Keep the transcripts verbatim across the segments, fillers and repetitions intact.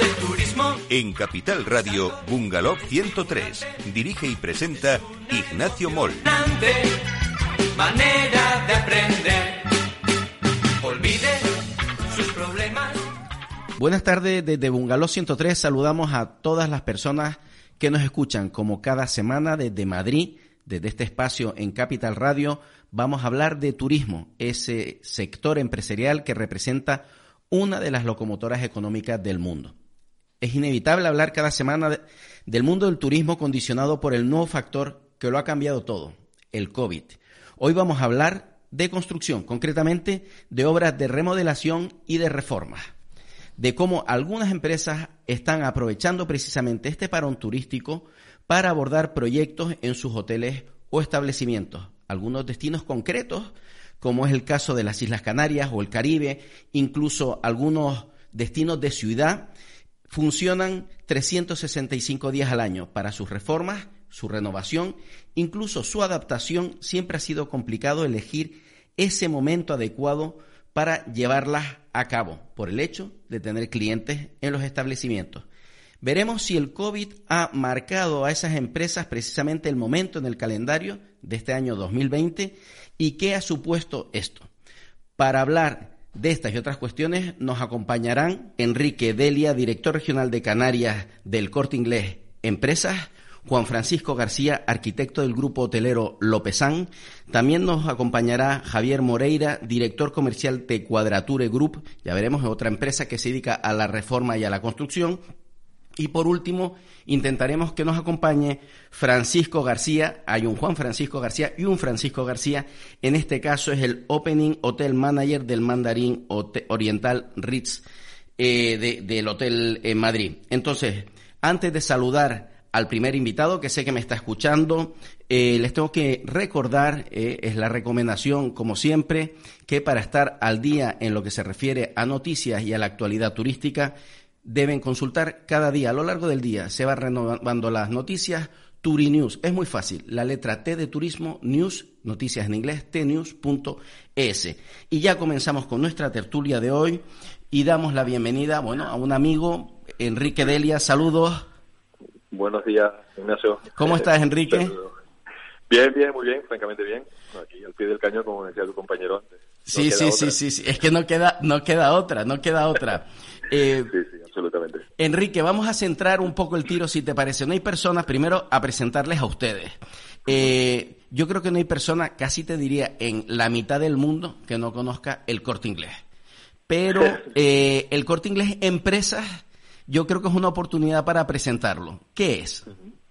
del turismo. En Capital Radio, Bungalow ciento tres. Dirige y presenta Ignacio Moll. Manera de aprender. Olvide sus problemas. Buenas tardes, desde Bungalow ciento tres saludamos a todas las personas que nos escuchan, como cada semana desde Madrid, desde este espacio en Capital Radio. Vamos a hablar de turismo, ese sector empresarial que representa una de las locomotoras económicas del mundo. Es inevitable hablar cada semana de, del mundo del turismo condicionado por el nuevo factor que lo ha cambiado todo, el COVID. Hoy vamos a hablar de construcción, concretamente de obras de remodelación y de reformas, de cómo algunas empresas están aprovechando precisamente este parón turístico para abordar proyectos en sus hoteles o establecimientos, algunos destinos concretos, como es el caso de las Islas Canarias o el Caribe, incluso algunos destinos de ciudad, funcionan trescientos sesenta y cinco días al año para sus reformas, su renovación, incluso su adaptación. Siempre ha sido complicado elegir ese momento adecuado para llevarlas a cabo, por el hecho de tener clientes en los establecimientos. Veremos si el COVID ha marcado a esas empresas precisamente el momento en el calendario de este año dos mil veinte y qué ha supuesto esto. Para hablar de estas y otras cuestiones nos acompañarán Enrique Delia, director regional de Canarias del Corte Inglés Empresas, Juan Francisco García, arquitecto del grupo hotelero Lopezán. También nos acompañará Javier Moreira, director comercial de Quadrature Group, ya veremos, otra empresa que se dedica a la reforma y a la construcción. Y por último, intentaremos que nos acompañe Francisco García. Hay un Juan Francisco García y un Francisco García. En este caso es el Opening Hotel Manager del Mandarín Oriental Ritz eh, de, del Hotel en Madrid. Entonces, antes de saludar al primer invitado, que sé que me está escuchando, eh, les tengo que recordar, eh, es la recomendación, como siempre, que para estar al día en lo que se refiere a noticias y a la actualidad turística, deben consultar cada día, a lo largo del día, se van renovando las noticias. Turinews, es muy fácil, la letra T de turismo, news, noticias en inglés, t news punto e s. Y ya comenzamos con nuestra tertulia de hoy y damos la bienvenida, bueno, a un amigo, Enrique Delia. Saludos. Buenos días, Ignacio. ¿Cómo estás, Enrique? Saludos. Bien, bien, muy bien, francamente bien. Aquí al pie del cañón, como decía tu compañero antes. No sí, sí, sí, sí, sí, es que no queda, no queda otra, no queda otra. Eh, sí, sí, absolutamente. Enrique, vamos a centrar un poco el tiro, si te parece. No hay personas, primero, a presentarles a ustedes. Eh, yo creo que no hay persona, casi te diría, en la mitad del mundo que no conozca el Corte Inglés. Pero eh, el Corte Inglés Empresas, yo creo que es una oportunidad para presentarlo. ¿Qué es?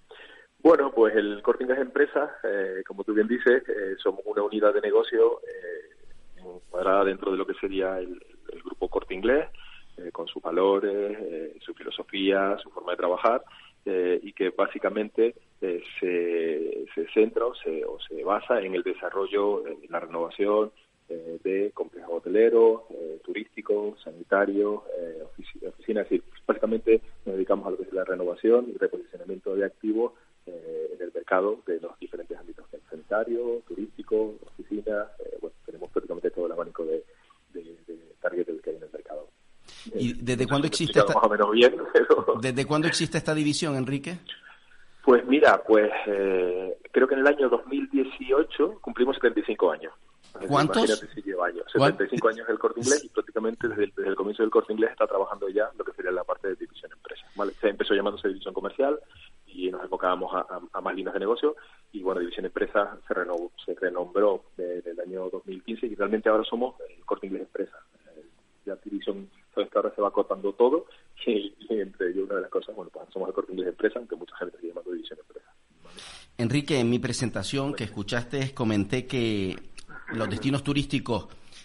Bueno, pues el Corte Inglés Empresas, eh, como tú bien dices, eh, somos una unidad de negocio eh, encuadrada dentro de lo que sería el, el grupo Corte Inglés, eh, con sus valores, eh, su filosofía, su forma de trabajar, eh, y que básicamente eh, se, se centra o se, o se basa en el desarrollo, en la renovación eh, de complejos hoteleros, eh, turísticos, sanitarios, eh, ofici- oficinas. Es decir, básicamente nos dedicamos a lo que es la renovación y reposicionamiento de activos eh, en el mercado de los diferentes ámbitos, sanitario, turístico, oficinas. Eh, bueno, tenemos prácticamente todo el abanico de, de, de target que hay en el mercado. ¿Y desde eh, cuándo existe esta, más o menos bien, pero... ¿Desde cuándo existe esta división, Enrique? Pues mira, pues eh, creo que en el año dos mil dieciocho cumplimos setenta y cinco años. ¿Cuántos? Imagínate si lleva años. setenta y cinco años el Corte Inglés y prácticamente desde el, desde el comienzo del Corte Inglés está trabajando ya lo que sería la parte de división empresa. ¿Vale? Se empezó llamándose división comercial y nos enfocábamos a, a, a más líneas de negocio y bueno, división empresa se, renovó, se renombró desde el año dos mil quince y realmente ahora somos el Corte Inglés Empresa. Eh, la división, sabes que ahora se va cortando todo y, y entre ellos una de las cosas, bueno, pues somos el Corte Inglés Empresa, aunque mucha gente sigue llamando división empresa. ¿Vale? Enrique, en mi presentación que escuchaste comenté que los destinos turísticos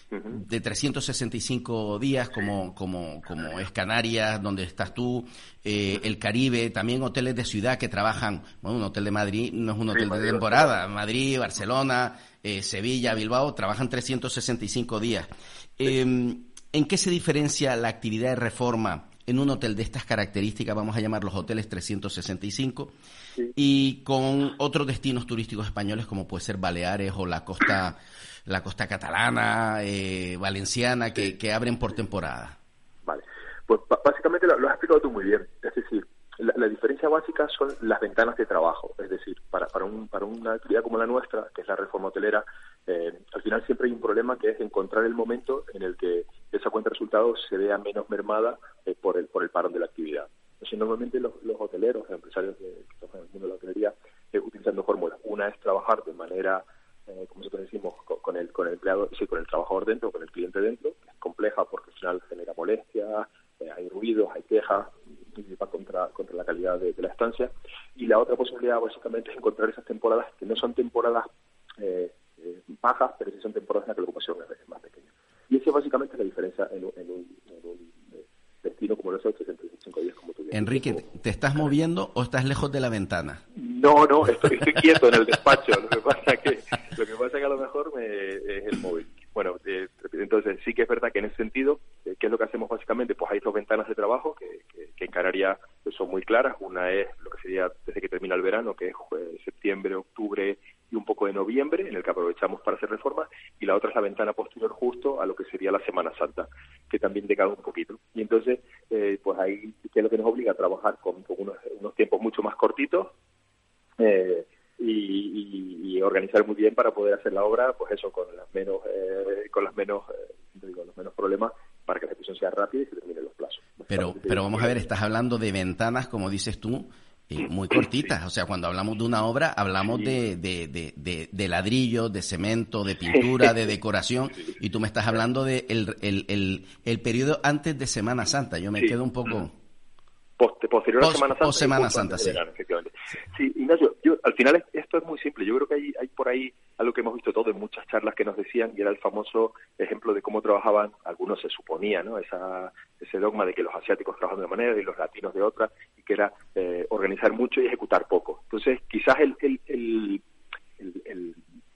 de trescientos sesenta y cinco días, como como como es Canarias, donde estás tú, eh, el Caribe, también hoteles de ciudad que trabajan, bueno, un hotel de Madrid no es un hotel sí, de temporada, Madrid, Barcelona, eh, Sevilla, Bilbao, trabajan trescientos sesenta y cinco días. Eh, ¿En qué se diferencia la actividad de reforma en un hotel de estas características, vamos a llamar los hoteles trescientos sesenta y cinco, sí, y con otros destinos turísticos españoles como puede ser Baleares o la costa la costa catalana, eh, valenciana, que, que abren por temporada? Vale, pues básicamente lo, lo has explicado tú muy diferencia básica son las ventanas de trabajo. Es decir, para, para, un, para una actividad como la nuestra, que es la reforma hotelera, eh, al final siempre hay un problema que es encontrar el momento en el que esa cuenta de resultados se vea menos mermada eh, por el por el parón de la actividad. Entonces, normalmente los, los hoteleros, los empresarios de, que trabajan en el mundo de la hotelería, eh, utilizan dos fórmulas. Una es trabajar de manera, eh, como nosotros decimos, con, con, el, con el empleado, sí, con el trabajador dentro, con el cliente dentro, que es compleja porque al final genera molestias, eh, hay ruidos, hay quejas, y va contra, contra la calidad de, de la estancia. Y la otra posibilidad, básicamente, es encontrar esas temporadas que no son temporadas eh, eh, bajas, pero sí son temporadas en las que la ocupación es más pequeña. Y esa es básicamente la diferencia en un, en un, en un eh, destino como nosotros, sesenta y cinco días, como tú dices. Enrique, ¿te estás moviendo o estás lejos de la ventana? No, no, estoy, estoy quieto en el despacho. Lo que pasa que lo que pasa que a lo mejor me, es el móvil. Bueno, eh, entonces sí que es verdad que en ese sentido, eh, ¿qué es lo que hacemos básicamente? Pues hay dos ventanas de trabajo que, que, que en Canarias son muy claras. Una es lo que sería desde que termina el verano, que es eh, septiembre, octubre y un poco de noviembre, en el que aprovechamos para hacer reformas, y la otra es la ventana posterior justo a lo que sería la Semana Santa, que también decae un poquito. Y entonces, eh, pues ahí, ¿qué es lo que nos obliga a trabajar con, con unos, unos tiempos mucho más cortitos? Eh, Y, y, y organizar muy bien para poder hacer la obra, pues eso, con las menos eh, con las menos eh, digo, los menos problemas, para que la ejecución sea rápida y se terminen los plazos. Pero pero vamos a ver, estás hablando de ventanas, como dices tú, eh, muy cortitas. O sea, cuando hablamos de una obra, hablamos sí. de, de, de, de, de ladrillo, de cemento, de pintura, de decoración, sí. y tú me estás hablando de el, el, el, el periodo antes de Semana Santa. Yo me sí. quedo un poco... Post, posterior a Semana Santa. Post Semana Santa, sí. Verano, efectivamente. Sí, Ignacio, yo, al final esto es muy simple. Yo creo que hay, hay por ahí algo que hemos visto todos en muchas charlas que nos decían, y era el famoso ejemplo de cómo trabajaban, algunos se suponía, ¿no? Esa, ese dogma de que los asiáticos trabajan de una manera y los latinos de otra, y que era eh, organizar mucho y ejecutar poco. Entonces, quizás el, el, el, el, el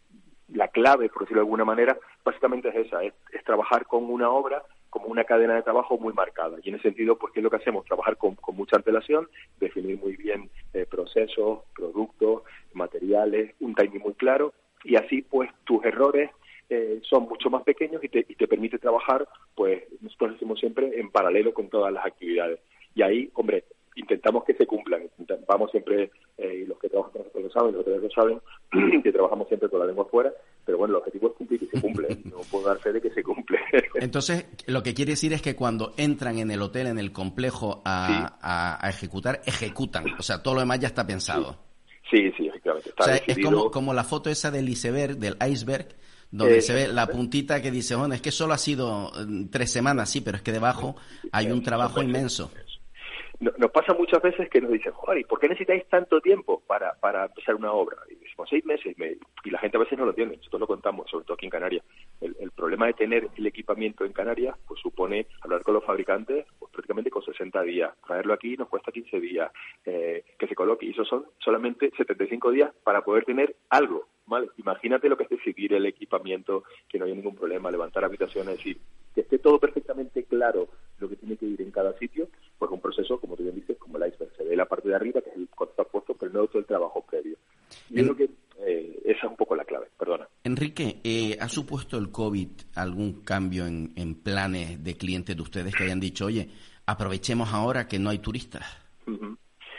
la clave, por decirlo de alguna manera, básicamente es esa, es, es trabajar con una obra como una cadena de trabajo muy marcada. Y en ese sentido, pues, ¿qué es lo que hacemos? Trabajar con, con mucha antelación, definir muy bien eh, procesos, productos, materiales, un timing muy claro, y así, pues, tus errores eh, son mucho más pequeños y te, y te permite trabajar, pues, nosotros decimos siempre, en paralelo con todas las actividades. Y ahí, hombre, intentamos que se cumplan. Vamos siempre, eh, y los que trabajan con nosotros lo saben, los que lo saben, que trabajamos siempre con la lengua afuera, pero bueno, el objetivo es cumplir y se cumple. No puedo dar fe de que se cumple. Entonces, lo que quiere decir es que cuando entran en el hotel, en el complejo, a, sí. a, a ejecutar, ejecutan. O sea, todo lo demás ya está pensado. Sí, sí, sí, efectivamente. Está o sea, decidido. Es como, como la foto esa del iceberg, del iceberg, donde eh, se ve la puntita que dice, bueno, es que solo ha sido tres semanas, sí, pero es que debajo hay un trabajo inmenso. Nos pasa muchas veces que nos dicen, joder, ¿y por qué necesitáis tanto tiempo para, para empezar una obra? Y decimos, seis meses, me... y la gente a veces no lo tiene, nosotros lo contamos, sobre todo aquí en Canarias. El, el problema de tener el equipamiento en Canarias, pues supone hablar con los fabricantes, pues prácticamente con sesenta días. Traerlo aquí nos cuesta quince días, eh, que se coloque, y eso son solamente setenta y cinco días para poder tener algo, ¿vale? Imagínate lo que es decidir el equipamiento, que no haya ningún problema, levantar habitaciones, es decir, que esté todo perfectamente claro lo que tiene que ir en cada sitio, pues un proceso, como tú bien dices, como el iceberg. Se ve la parte de arriba, que es el cuando está puesto, pero no todo el trabajo previo. Y yo creo que eh, esa es un poco la clave, perdona. Enrique, eh, ¿ha supuesto el COVID algún cambio en, en planes de clientes de ustedes que hayan dicho, oye, aprovechemos ahora que no hay turistas? Uh-huh.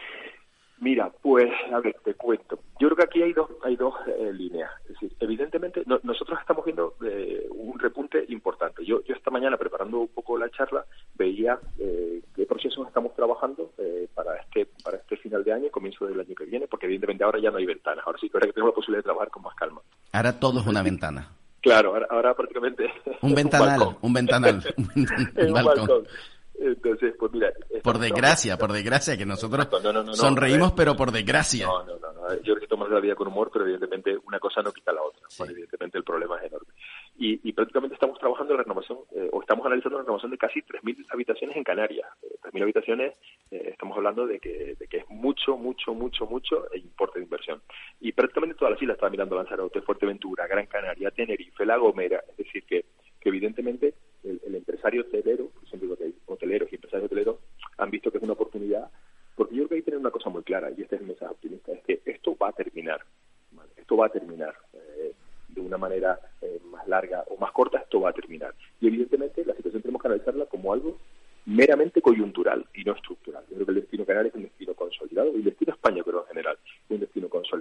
Mira, pues, a ver, te cuento. Yo creo que aquí hay dos hay dos eh, líneas. Es decir, evidentemente, no, nosotros estamos viendo eh, un repunte importante. Yo yo esta mañana, preparando un poco la charla, veía eh, qué procesos estamos trabajando eh, para este para este final de año y comienzo del año que viene, porque evidentemente ahora ya no hay ventanas. Ahora sí que tenemos la posibilidad de trabajar con más calma. Ahora todo es una ventana. Claro, ahora, ahora prácticamente... Un ventanal, un, un ventanal, un, un, un balcón. balcón. Entonces, pues mira... Por desgracia, por desgracia, que nosotros no, no, no, sonreímos, no, pero por desgracia. No, no, no, no. Yo creo que tomamos la vida con humor, pero evidentemente una cosa no quita la otra. Sí. Bueno, evidentemente el problema es enorme. Y, y prácticamente estamos trabajando en la renovación, eh, o estamos analizando la renovación de casi tres mil habitaciones en Canarias. Eh, tres mil habitaciones, eh, estamos hablando de que, de que es mucho, mucho, mucho, mucho el importe de inversión. Y prácticamente todas las islas, estaba mirando Lanzarote, Fuerteventura, Gran Canaria, Tenerife, La Gomera, es decir, que, que evidentemente el, el empresario hotelero, por ejemplo, que hay hoteleros y empresarios hoteleros, han visto que es una oportunidad, porque yo creo que hay que tener una cosa muy clara, y este es el mensaje optimista, es que esto va a terminar, ¿vale? Esto va a terminar. Eh, de una manera eh, más larga o más corta, esto va a terminar. Y evidentemente la situación tenemos que analizarla como algo meramente coyuntural y no estructural. Yo creo que el destino canario es un destino consolidado y el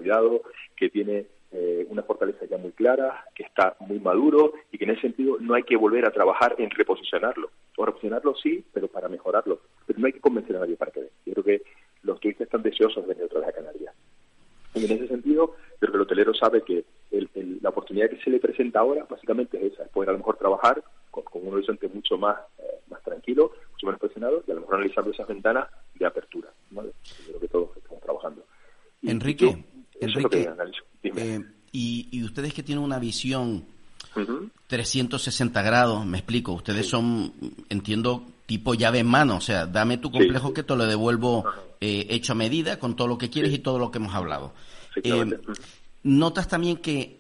consolidado, que tiene eh, una fortaleza ya muy clara, que está muy maduro y que en ese sentido no hay que volver a trabajar en reposicionarlo. O reposicionarlo sí, pero para mejorarlo. Pero no hay que convencer a nadie para que venga. Yo creo que los turistas están deseosos de venir otra vez a Canarias. Y en ese sentido, creo que el hotelero sabe que el, el, la oportunidad que se le presenta ahora básicamente es esa, es poder a lo mejor trabajar con, con un horizonte mucho más, eh, más tranquilo, mucho menos presionado y a lo mejor analizando esas ventanas de apertura, ¿vale? Yo creo que todos estamos trabajando. Y Enrique, yo, Enrique, es eh, y, y ustedes que tienen una visión uh-huh. trescientos sesenta grados, me explico, ustedes sí. son, entiendo, tipo llave en mano, o sea, dame tu complejo sí. que te lo devuelvo eh, hecho a medida, con todo lo que quieres sí. y todo lo que hemos hablado. Eh, ¿Notas también que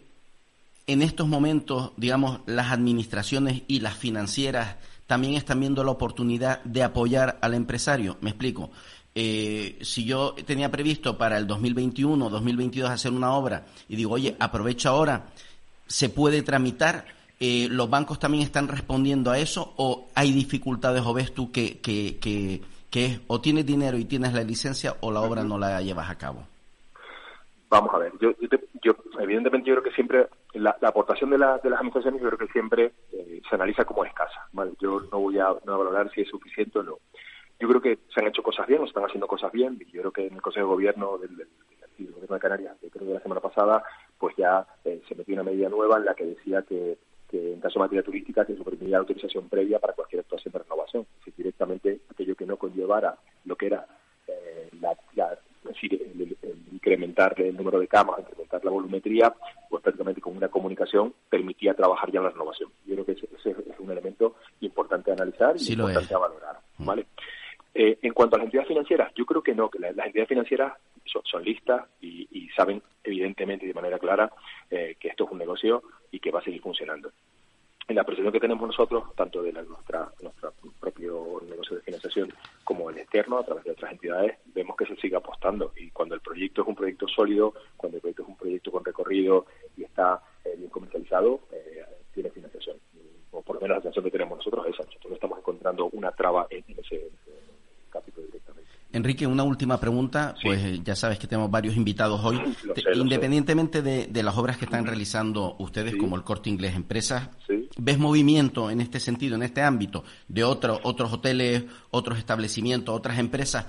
en estos momentos, digamos, las administraciones y las financieras también están viendo la oportunidad de apoyar al empresario? Me explico. Eh, si yo tenía previsto para el dos mil veintiuno, dos mil veintidós hacer una obra y digo, oye, aprovecho ahora, ¿se puede tramitar? Eh, ¿Los bancos también están respondiendo a eso o hay dificultades o ves tú que, que, que, que es o tienes dinero y tienes la licencia o la obra no la llevas a cabo? Vamos a ver, yo, yo, te, yo evidentemente yo creo que siempre la, la aportación de, la, de las administraciones yo creo que siempre eh, se analiza como escasa, ¿vale? Yo no voy a, no voy a valorar si es suficiente o no. Yo creo que se han hecho cosas bien, o se están haciendo cosas bien, y yo creo que en el Consejo de Gobierno del, del, del, del Gobierno de Canarias, creo que la semana pasada, pues ya eh, se metió una medida nueva en la que decía que, que en caso de materia turística se suprimiría la autorización previa para cualquier actuación de renovación, es decir, directamente aquello que no conllevara lo que era eh, la, la es decir, el, el, el incrementar el número de camas, incrementar la volumetría, pues prácticamente con una comunicación permitía trabajar ya en la renovación. Yo creo que ese, ese es un elemento importante a analizar y sí importante a valorar, ¿vale? Eh, en cuanto a las entidades financieras, yo creo que no, que las, las entidades financieras son, son listas y, y saben evidentemente de manera clara eh, que esto es un negocio y que va a seguir funcionando. En la percepción que tenemos nosotros, tanto de la, nuestra, nuestro propio negocio de financiación como el externo, a través de otras entidades, vemos que se sigue apostando. Y cuando el proyecto es un proyecto sólido, cuando el proyecto es un proyecto con recorrido y está eh, bien comercializado, eh, tiene financiación. O por lo menos la sensación que tenemos nosotros es esa. Nosotros no estamos encontrando una traba en, en, ese, en ese capítulo directamente. Enrique, una última pregunta, sí. Pues eh, ya sabes que tenemos varios invitados hoy. Lo sé, Te, lo independientemente de, de las obras que están realizando ustedes, sí. como el Corte Inglés Empresas, sí. ¿ves movimiento en este sentido, en este ámbito, de otro, otros hoteles, otros establecimientos, otras empresas,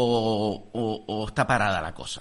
o, o, o está parada la cosa?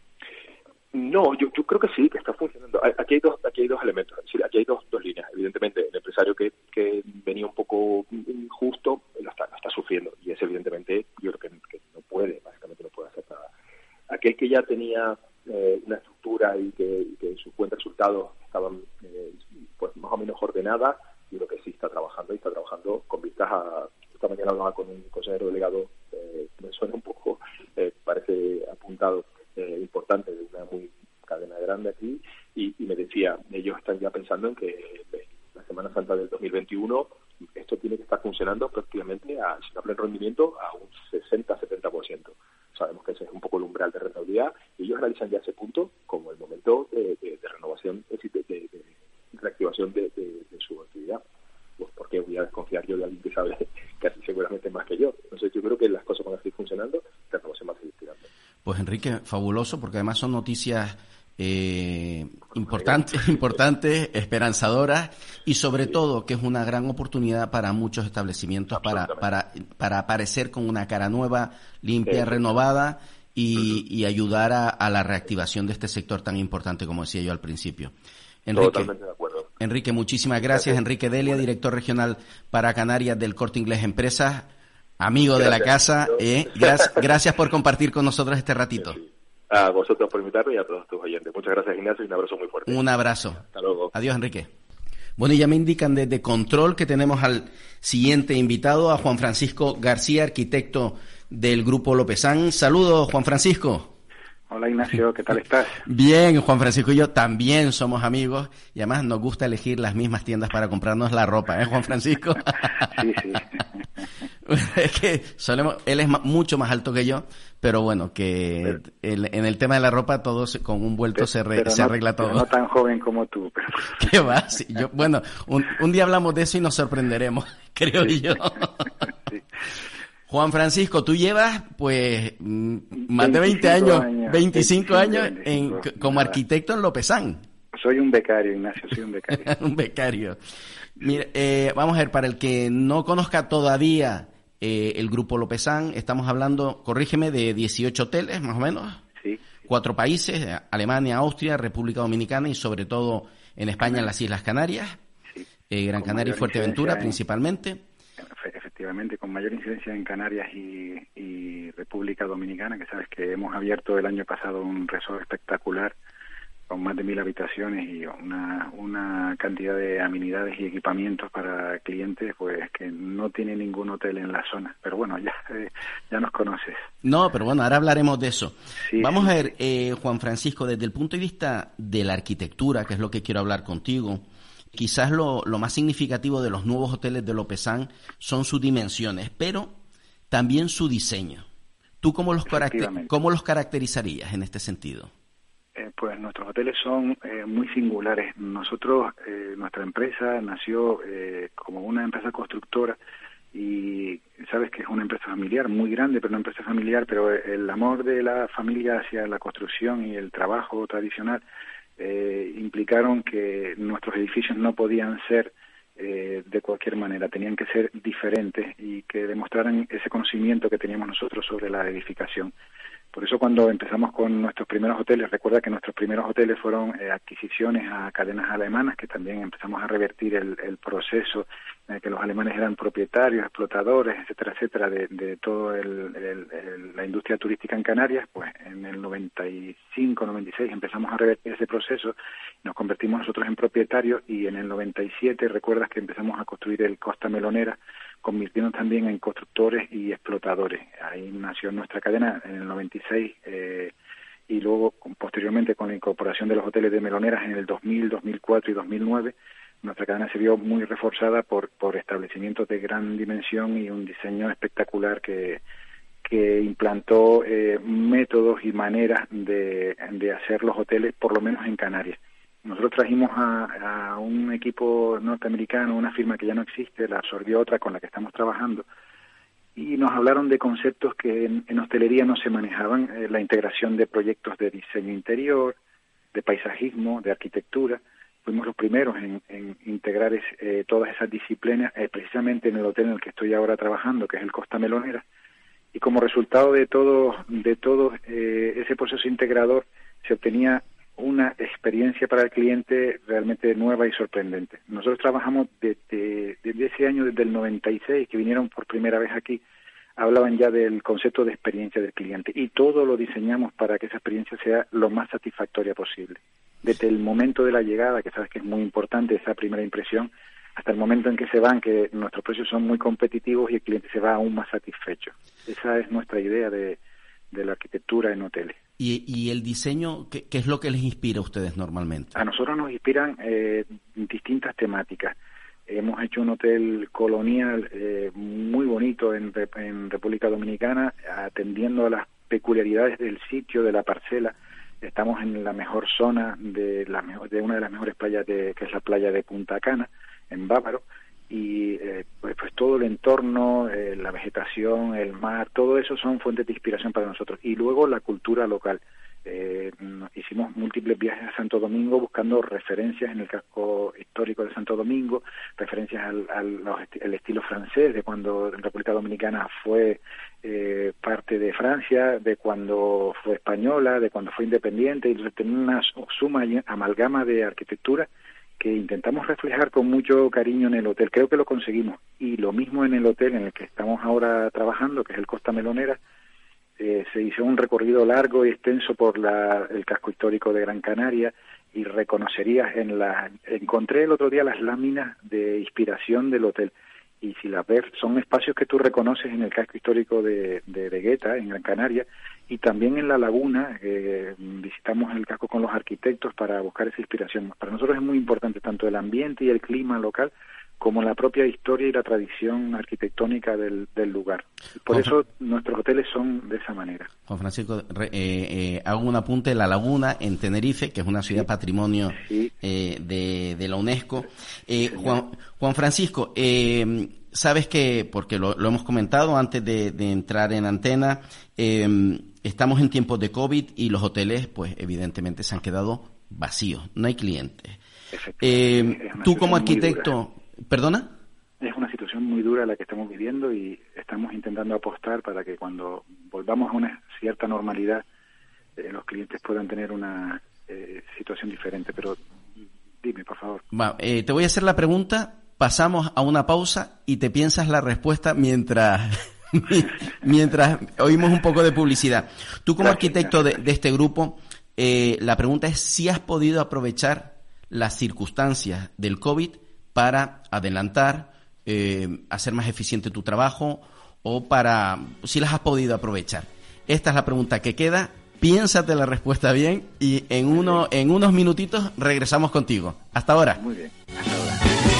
No, yo, yo creo que sí, que está funcionando. Aquí hay dos, aquí hay dos elementos, es decir, aquí hay dos, dos líneas. Evidentemente, el empresario que, que venía un poco injusto lo está, lo está sufriendo y es evidentemente, yo creo que, que no puede, básicamente no puede hacer nada. Aquel que ya tenía eh, una estructura y que, y que sus cuentas de resultados estaban eh, pues más o menos ordenadas, yo creo que sí está trabajando y está trabajando con vistas a... Esta mañana hablaba con un consejero delegado, eh, me suena un poco, eh, parece apuntado, Eh, importante de una muy cadena grande aquí y, y me decía, ellos están ya pensando en que eh, la Semana Santa del dos mil veintiuno esto tiene que estar funcionando prácticamente a, si no a pleno rendimiento, a un sesenta a setenta por ciento. Sabemos que ese es un poco el umbral de rentabilidad y ellos analizan ya ese punto como el momento de, de, de renovación, es decir, de, de, de reactivación de, de, de su actividad. Pues porque voy a desconfiar yo de alguien que sabe casi seguramente más que yo. Entonces yo creo que las cosas van a seguir funcionando, la renovación va a seguir tirando. Pues Enrique, fabuloso, porque además son noticias eh, importantes, importantes, esperanzadoras y sobre sí. todo que es una gran oportunidad para muchos establecimientos para, para, para aparecer con una cara nueva, limpia, sí. renovada y, uh-huh. y ayudar a, a la reactivación de este sector tan importante como decía yo al principio. Enrique, Totalmente de acuerdo. Enrique, muchísimas gracias. gracias. Enrique Delia, director regional para Canarias del Corte Inglés Empresas. Amigo gracias. de la casa, eh, gracias, gracias por compartir con nosotros este ratito. Sí, sí. A vosotros por invitarme y a todos tus oyentes. Muchas gracias, Ignacio, y un abrazo muy fuerte. Un abrazo. Hasta luego. Adiós, Enrique. Bueno, y ya me indican desde Control que tenemos al siguiente invitado, a Juan Francisco García, arquitecto del Grupo Lopezán. Saludos, Juan Francisco. Hola, Ignacio, ¿qué tal estás? Bien, Juan Francisco y yo también somos amigos y además nos gusta elegir las mismas tiendas para comprarnos la ropa, ¿eh, Juan Francisco? Sí, sí. Es que solemos, él es mucho más alto que yo, pero bueno, que el, en el tema de la ropa todos con un vuelto pero, se, re, se no, arregla todo. Pero no tan joven como tú. Pero... ¿Qué va? Sí, yo, bueno, un, un día hablamos de eso y nos sorprenderemos, creo sí. yo. Sí. Juan Francisco, tú llevas pues más de veinte años, años veinticinco años veinticinco, en, como arquitecto en Lopezán. Soy un becario, Ignacio, soy un becario. Un becario. Mira, eh, vamos a ver, para el que no conozca todavía eh, el Grupo Lopezán, estamos hablando, corrígeme, de dieciocho hoteles más o menos. Sí. Cuatro países, Alemania, Austria, República Dominicana y sobre todo en España, en las Islas Canarias, Sí. eh, Gran Con Canaria y mayor Fuerteventura incidencia en- principalmente. Efe- Efectivamente, con mayor incidencia en Canarias y, y República Dominicana, que sabes que hemos abierto el año pasado un resort espectacular con más de mil habitaciones y una, una cantidad de amenidades y equipamientos para clientes pues que no tiene ningún hotel en la zona. Pero bueno, ya, eh, ya nos conoces. No, pero bueno, ahora hablaremos de eso. Sí, Vamos sí, a ver, eh, Juan Francisco, desde el punto de vista de la arquitectura, que es lo que quiero hablar contigo, quizás lo, lo más significativo de los nuevos hoteles de Lopezán son sus dimensiones, pero también su diseño. ¿Tú cómo los, caracter- Efectivamente. cómo los caracterizarías en este sentido? Eh, pues nuestros hoteles son eh, muy singulares. Nosotros, eh, nuestra empresa nació eh, como una empresa constructora y sabes que es una empresa familiar, muy grande, pero una empresa familiar, pero el amor de la familia hacia la construcción y el trabajo tradicional eh, implicaron que nuestros edificios no podían ser eh, de cualquier manera, tenían que ser diferentes y que demostraran ese conocimiento que teníamos nosotros sobre la edificación. Por eso cuando empezamos con nuestros primeros hoteles, recuerda que nuestros primeros hoteles fueron eh, adquisiciones a cadenas alemanas, que también empezamos a revertir el, el proceso, eh, que los alemanes eran propietarios, explotadores, etcétera, etcétera, de, de toda la industria turística en Canarias. Pues en el noventa y cinco, noventa y seis empezamos a revertir ese proceso, nos convertimos nosotros en propietarios y en el noventa y siete recuerdas que empezamos a construir el Costa Melonera, convirtiéndonos también en constructores y explotadores. Ahí nació nuestra cadena en el noventa y seis eh, y luego posteriormente con la incorporación de los hoteles de Meloneras en el dos mil, dos mil cuatro y dos mil nueve, nuestra cadena se vio muy reforzada por, por establecimientos de gran dimensión y un diseño espectacular que, que implantó eh, métodos y maneras de, de hacer los hoteles, por lo menos en Canarias. Nosotros trajimos a, a un equipo norteamericano, una firma que ya no existe, la absorbió otra con la que estamos trabajando, y nos hablaron de conceptos que en, en hostelería no se manejaban, eh, la integración de proyectos de diseño interior, de paisajismo, de arquitectura. Fuimos los primeros en, en integrar es, eh, todas esas disciplinas, eh, precisamente en el hotel en el que estoy ahora trabajando, que es el Costa Melonera, y como resultado de todo, de todo eh, ese proceso integrador se obtenía una experiencia para el cliente realmente nueva y sorprendente. Nosotros trabajamos desde, desde ese año, desde el noventa y seis, que vinieron por primera vez aquí, hablaban ya del concepto de experiencia del cliente y todo lo diseñamos para que esa experiencia sea lo más satisfactoria posible. Desde el momento de la llegada, que sabes que es muy importante esa primera impresión, hasta el momento en que se van, que nuestros precios son muy competitivos y el cliente se va aún más satisfecho. Esa es nuestra idea de, de la arquitectura en hoteles. ¿Y, y el diseño, ¿qué, qué es lo que les inspira a ustedes normalmente? A nosotros nos inspiran eh, distintas temáticas. Hemos hecho un hotel colonial eh, muy bonito en, en República Dominicana, atendiendo a las peculiaridades del sitio, de la parcela. Estamos en la mejor zona de, la, de una de las mejores playas, de, que es la playa de Punta Cana, en Bávaro, y eh, pues, pues todo el entorno, eh, la vegetación, el mar, todo eso son fuentes de inspiración para nosotros. Y luego la cultura local. Eh, hicimos múltiples viajes a Santo Domingo buscando referencias en el casco histórico de Santo Domingo, referencias al, al, al estilo francés de cuando la República Dominicana fue eh, parte de Francia, de cuando fue española, de cuando fue independiente, y tener una suma y amalgama de arquitectura que intentamos reflejar con mucho cariño en el hotel. Creo que lo conseguimos. Y lo mismo en el hotel en el que estamos ahora trabajando, que es el Costa Melonera. Eh, se hizo un recorrido largo y extenso por la, el casco histórico de Gran Canaria y reconocerías en la... Encontré el otro día las láminas de inspiración del hotel y si las ves son espacios que tú reconoces en el casco histórico de, de Vegueta, en Gran Canaria, y también en la laguna. Eh, visitamos el casco con los arquitectos para buscar esa inspiración. Para nosotros es muy importante tanto el ambiente y el clima local como la propia historia y la tradición arquitectónica del, del lugar. Por Juan, eso nuestros hoteles son de esa manera. Juan Francisco, eh, eh, hago un apunte, La Laguna en Tenerife, que es una ciudad sí. patrimonio sí. eh, de, de la UNESCO. Eh, Sí, Juan, Juan Francisco, eh, sabes que, porque lo, lo hemos comentado antes de, de entrar en antena, eh, estamos en tiempos de COVID y los hoteles, pues evidentemente se han quedado vacíos, no hay clientes. Eh, tú como arquitecto, ¿perdona? Es una situación muy dura la que estamos viviendo y estamos intentando apostar para que cuando volvamos a una cierta normalidad eh, los clientes puedan tener una eh, situación diferente, pero dime, por favor. Va, eh, te voy a hacer la pregunta, pasamos a una pausa y te piensas la respuesta mientras mientras oímos un poco de publicidad. Tú como arquitecto de, de este grupo, eh, la pregunta es si has podido aprovechar las circunstancias del COVID para adelantar, eh, hacer más eficiente tu trabajo o para, si las has podido aprovechar. Esta es la pregunta que queda. Piénsate la respuesta bien y en uno en unos minutitos regresamos contigo. Hasta ahora. Muy bien. Hasta ahora.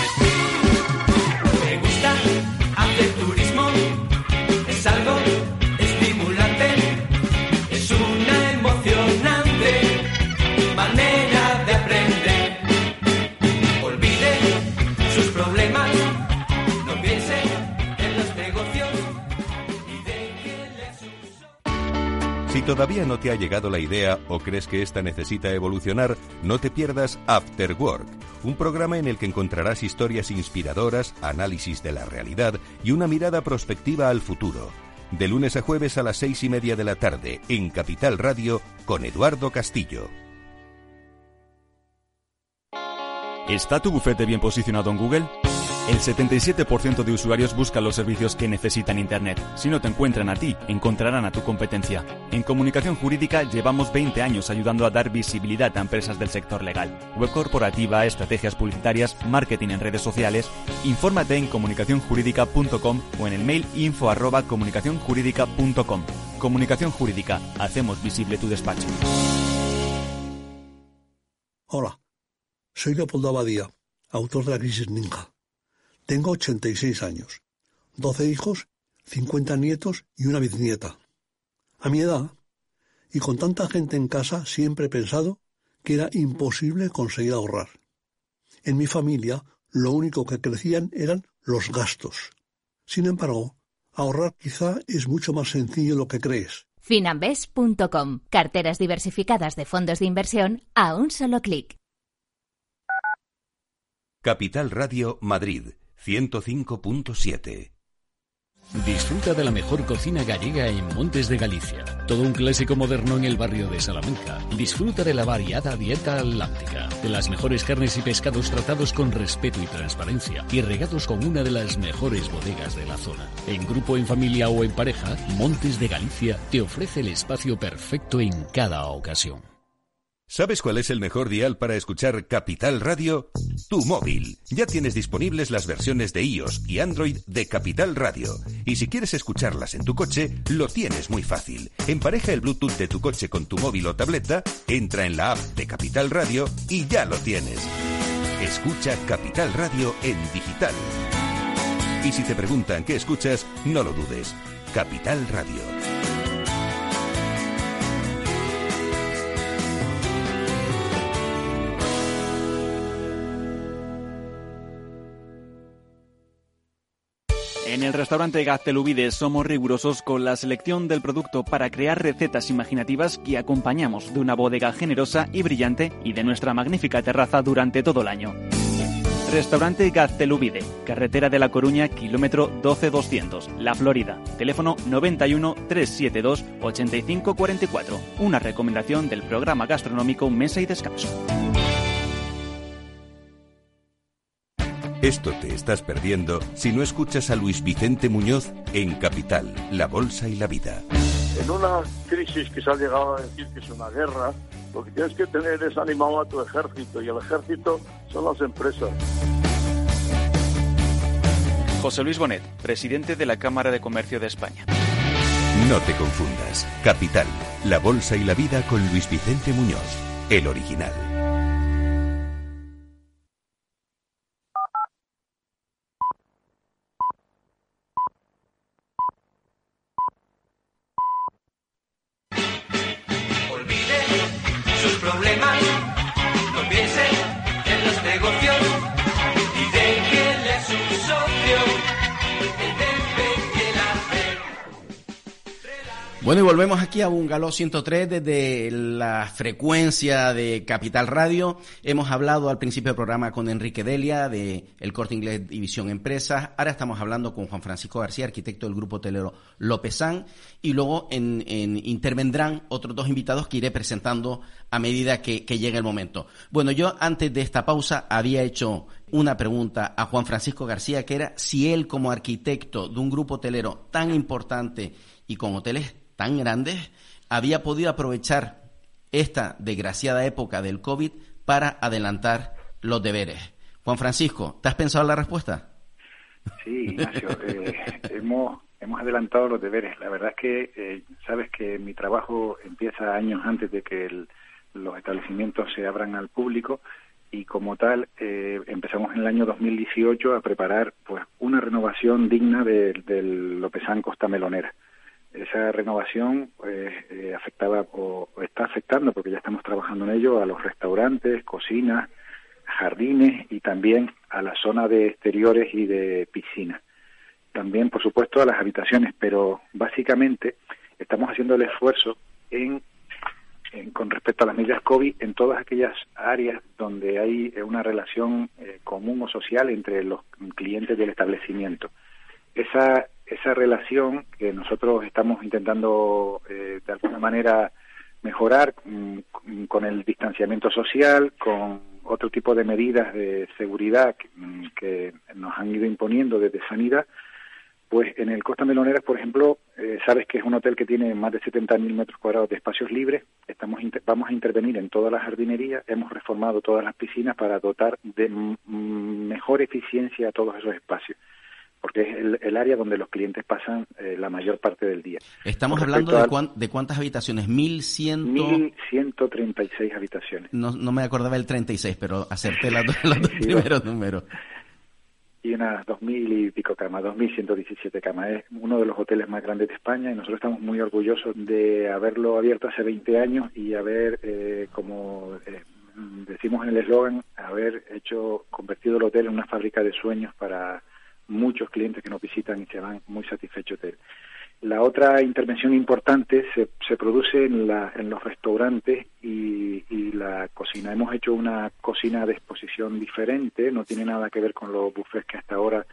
Me gusta hacer turismo, es algo estimulante, es una emocionante manera de aprender. Olvide sus problemas, no piense en los negocios y déjele sus... Si todavía no te ha llegado la idea o crees que esta necesita evolucionar, no te pierdas After Work, un programa en el que encontrarás historias inspiradoras, análisis de la realidad y una mirada prospectiva al futuro. De lunes a jueves a las seis y media de la tarde, en Capital Radio, con Eduardo Castillo. ¿Está tu bufete bien posicionado en Google? El setenta y siete por ciento de usuarios buscan los servicios que necesitan Internet. Si no te encuentran a ti, encontrarán a tu competencia. En Comunicación Jurídica llevamos veinte años ayudando a dar visibilidad a empresas del sector legal. Web corporativa, estrategias publicitarias, marketing en redes sociales. Infórmate en comunicación jurídica punto com o en el mail info arroba comunicación jurídica punto com. Comunicación Jurídica, hacemos visible tu despacho. Hola, soy Leopoldo Abadía, autor de La Crisis Ninja. Tengo ochenta y seis años, doce hijos, cincuenta nietos y una bisnieta. A mi edad, y con tanta gente en casa, siempre he pensado que era imposible conseguir ahorrar. En mi familia, lo único que crecían eran los gastos. Sin embargo, ahorrar quizá es mucho más sencillo de lo que crees. Finambes punto com. Carteras diversificadas de fondos de inversión a un solo clic. Capital Radio Madrid, ciento cinco punto siete. Disfruta de la mejor cocina gallega en Montes de Galicia. Todo un clásico moderno en el barrio de Salamanca. Disfruta de la variada dieta atlántica, de las mejores carnes y pescados tratados con respeto y transparencia y regados con una de las mejores bodegas de la zona. En grupo, en familia o en pareja, Montes de Galicia te ofrece el espacio perfecto en cada ocasión. ¿Sabes cuál es el mejor dial para escuchar Capital Radio? Tu móvil. Ya tienes disponibles las versiones de iOS y Android de Capital Radio. Y si quieres escucharlas en tu coche, lo tienes muy fácil. Empareja el Bluetooth de tu coche con tu móvil o tableta, entra en la app de Capital Radio y ya lo tienes. Escucha Capital Radio en digital. Y si te preguntan qué escuchas, no lo dudes. Capital Radio. En el restaurante Gaztelubides somos rigurosos con la selección del producto para crear recetas imaginativas que acompañamos de una bodega generosa y brillante y de nuestra magnífica terraza durante todo el año. Restaurante Gaztelubide, carretera de La Coruña, kilómetro doce doscientos, La Florida. Teléfono noventa y uno, trescientos setenta y dos, ochenta y cinco cuarenta y cuatro. Una recomendación del programa gastronómico Mesa y Descanso. Esto te estás perdiendo si no escuchas a Luis Vicente Muñoz en Capital, La Bolsa y la Vida. En una crisis que se ha llegado a decir que es una guerra, lo que tienes que tener es animado a tu ejército, y el ejército son las empresas. José Luis Bonet, presidente de la Cámara de Comercio de España. No te confundas. Capital, La Bolsa y la Vida con Luis Vicente Muñoz, el original. Problemas, no piense en los negocios y déjele a su socio Bueno, y volvemos aquí a Bungalow ciento tres desde la frecuencia de Capital Radio. Hemos hablado al principio del programa con Enrique Delia de El Corte Inglés División Empresas. Ahora estamos hablando con Juan Francisco García, arquitecto del Grupo Hotelero Lopezán. Y luego en, en intervendrán otros dos invitados que iré presentando a medida que, que llegue el momento. Bueno, yo antes de esta pausa había hecho una pregunta a Juan Francisco García, que era si él, como arquitecto de un grupo hotelero tan importante y con hoteles tan grandes, había podido aprovechar esta desgraciada época del COVID para adelantar los deberes. Juan Francisco, ¿te has pensado la respuesta? Sí, Ignacio, eh, hemos, hemos adelantado los deberes. La verdad es que eh, sabes que mi trabajo empieza años antes de que el, los establecimientos se abran al público, y como tal eh, empezamos en el año dos mil dieciocho a preparar pues una renovación digna del de Lopezán Costa Melonera. Esa renovación pues, eh, afectaba o, o está afectando, porque ya estamos trabajando en ello, a los restaurantes, cocinas, jardines y también a la zona de exteriores y de piscina. También, por supuesto, a las habitaciones, pero básicamente estamos haciendo el esfuerzo en, en con respecto a las medidas COVID en todas aquellas áreas donde hay una relación eh, común o social entre los clientes del establecimiento. Esa esa relación que nosotros estamos intentando eh, de alguna manera mejorar mm, con el distanciamiento social, con otro tipo de medidas de seguridad que, que nos han ido imponiendo desde Sanidad, pues en el Costa Melonera, por ejemplo, eh, sabes que es un hotel que tiene más de setenta mil metros cuadrados de espacios libres. Estamos vamos a intervenir en toda la jardinería, hemos reformado todas las piscinas para dotar de m- mejor eficiencia a todos esos espacios, porque es el, el área donde los clientes pasan eh, la mayor parte del día. Estamos hablando de, cuán, de cuántas habitaciones, mil cien... mil ciento treinta y seis habitaciones. No, no me acordaba el treinta y seis, pero acerté las dos, los dos sí, primeros bueno. números. Y unas dos mil y pico camas, dos mil ciento diecisiete camas. Es uno de los hoteles más grandes de España y nosotros estamos muy orgullosos de haberlo abierto hace veinte años y haber, eh, como eh, decimos en el eslogan, haber hecho, convertido el hotel en una fábrica de sueños para muchos clientes que nos visitan y se van muy satisfechos de él. La otra intervención importante se, se produce en, la, en los restaurantes y, y la cocina. Hemos hecho una cocina de exposición diferente, no tiene nada que ver con los buffets que hasta ahora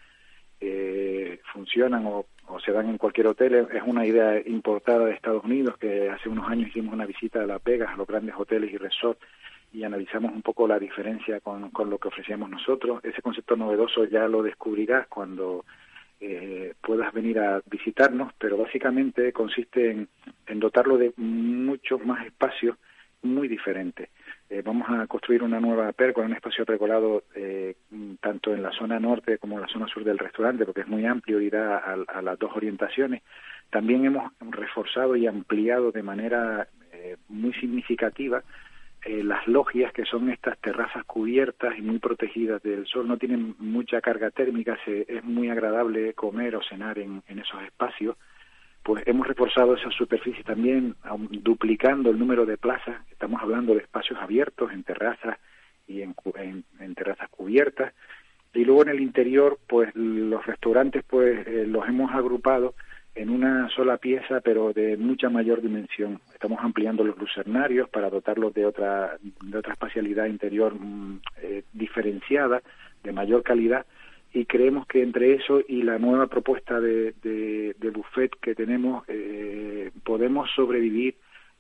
eh, funcionan o, o se dan en cualquier hotel. Es una idea importada de Estados Unidos, que hace unos años hicimos una visita a Las Vegas, a los grandes hoteles y resorts, y analizamos un poco la diferencia con, con lo que ofrecíamos nosotros. Ese concepto novedoso ya lo descubrirás cuando eh, puedas venir a visitarnos, pero básicamente consiste en, en dotarlo de muchos más espacios muy diferentes. Eh, vamos a construir una nueva pérgola, un espacio pergolado eh, tanto en la zona norte como en la zona sur del restaurante, porque es muy amplio y da a, a las dos orientaciones. También hemos reforzado y ampliado de manera eh, muy significativa Eh, las logias, que son estas terrazas cubiertas y muy protegidas del sol. No tienen mucha carga térmica, se, es muy agradable comer o cenar en, en esos espacios. Pues hemos reforzado esa superficie también, aun, duplicando el número de plazas. Estamos hablando de espacios abiertos en terrazas y en, en, en terrazas cubiertas. Y luego en el interior, pues los restaurantes pues eh, los hemos agrupado en una sola pieza, pero de mucha mayor dimensión. Estamos ampliando los lucernarios para dotarlos de otra de otra espacialidad interior eh, diferenciada, de mayor calidad, y creemos que entre eso y la nueva propuesta de, de, de buffet que tenemos, eh, podemos sobrevivir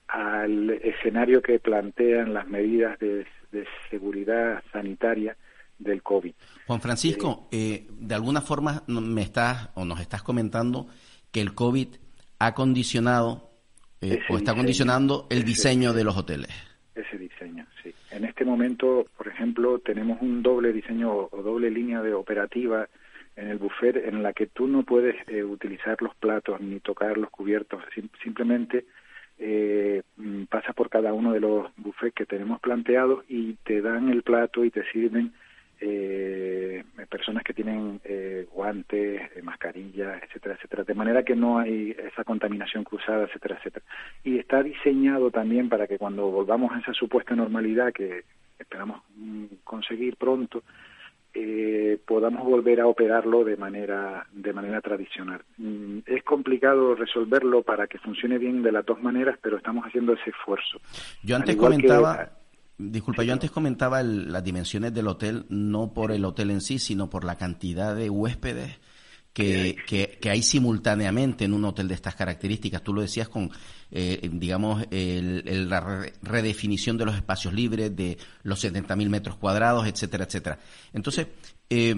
al escenario que plantean las medidas de, de seguridad sanitaria del COVID. Juan Francisco, eh, eh, de alguna forma me estás o nos estás comentando que el COVID ha condicionado eh, o está diseño, condicionando el diseño de los hoteles. Ese diseño, sí. En este momento, por ejemplo, tenemos un doble diseño o doble línea de operativa en el buffet en la que tú no puedes eh, utilizar los platos ni tocar los cubiertos, sim- simplemente eh, pasas por cada uno de los buffets que tenemos planteados y te dan el plato y te sirven Eh, personas que tienen eh, guantes, eh, mascarillas, etcétera, etcétera, de manera que no hay esa contaminación cruzada, etcétera, etcétera. Y está diseñado también para que cuando volvamos a esa supuesta normalidad que esperamos mm, conseguir pronto, eh, podamos volver a operarlo de manera de manera tradicional. Mm, es complicado resolverlo para que funcione bien de las dos maneras, pero estamos haciendo ese esfuerzo. Yo antes comentaba... Que, Disculpa, yo antes comentaba el, las dimensiones del hotel, no por el hotel en sí, sino por la cantidad de huéspedes que, que, que hay simultáneamente en un hotel de estas características. Tú lo decías con, eh, digamos, el, el, la redefinición de los espacios libres, de los setenta mil metros cuadrados, etcétera, etcétera. Entonces, eh,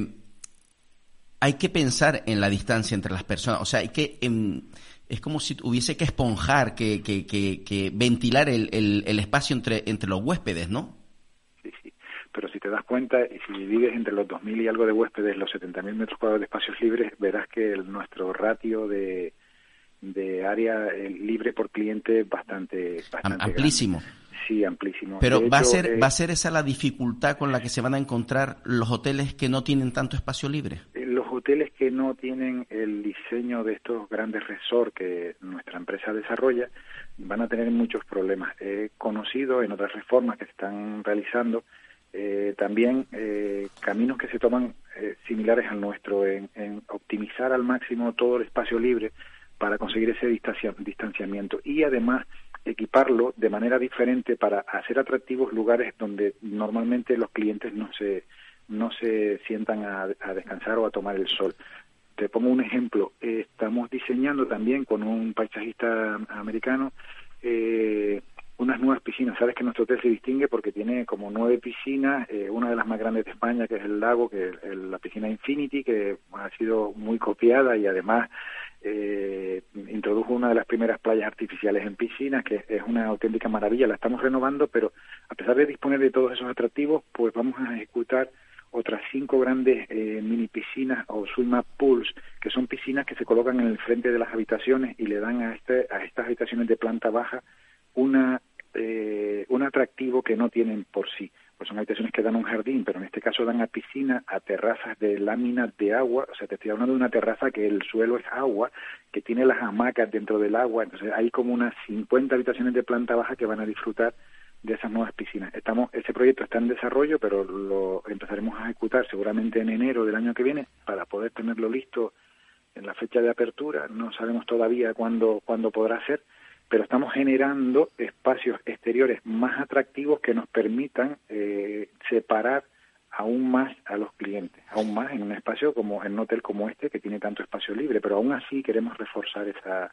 hay que pensar en la distancia entre las personas. O sea, hay que... Eh, es como si hubiese que esponjar, que, que, que, que ventilar el, el, el espacio entre, entre los huéspedes, ¿no? Sí, sí. Pero si te das cuenta, y si divides entre los dos mil y algo de huéspedes los setenta mil metros cuadrados de espacios libres, verás que el, nuestro ratio de, de área eh, libre por cliente es bastante, bastante amplísimo. Grande. Sí, amplísimo. Pero de va hecho, a ser eh, va a ser esa la dificultad con la que se van a encontrar los hoteles que no tienen tanto espacio libre. Los hoteles que no tienen el diseño de estos grandes resorts que nuestra empresa desarrolla van a tener muchos problemas. He conocido en otras reformas que se están realizando eh, también eh, caminos que se toman eh, similares al nuestro en, en optimizar al máximo todo el espacio libre para conseguir ese distancia, distanciamiento y además equiparlo de manera diferente para hacer atractivos lugares donde normalmente los clientes no se no se sientan a, a descansar o a tomar el sol. Te pongo un ejemplo. Eh, estamos diseñando también con un paisajista americano eh, unas nuevas piscinas. Sabes que nuestro hotel se distingue porque tiene como nueve piscinas, eh, una de las más grandes de España, que es el lago, que es el, la piscina Infinity, que ha sido muy copiada y además eh, introdujo una de las primeras playas artificiales en piscinas, que es una auténtica maravilla. La estamos renovando, pero a pesar de disponer de todos esos atractivos, pues vamos a ejecutar otras cinco grandes eh, mini piscinas o swim-up pools, que son piscinas que se colocan en el frente de las habitaciones y le dan a, este, a estas habitaciones de planta baja una eh, un atractivo que no tienen por sí. Pues son habitaciones que dan a un jardín, pero en este caso dan a piscina, a terrazas de láminas de agua. O sea, te estoy hablando de una terraza que el suelo es agua, que tiene las hamacas dentro del agua. Entonces hay como unas cincuenta habitaciones de planta baja que van a disfrutar de esas nuevas piscinas. Estamos, ese proyecto está en desarrollo, pero lo empezaremos a ejecutar seguramente en enero del año que viene para poder tenerlo listo en la fecha de apertura. No sabemos todavía cuándo, cuándo podrá ser, pero estamos generando espacios exteriores más atractivos que nos permitan eh, separar aún más a los clientes, aún más en un espacio como en un hotel como este que tiene tanto espacio libre, pero aún así queremos reforzar esa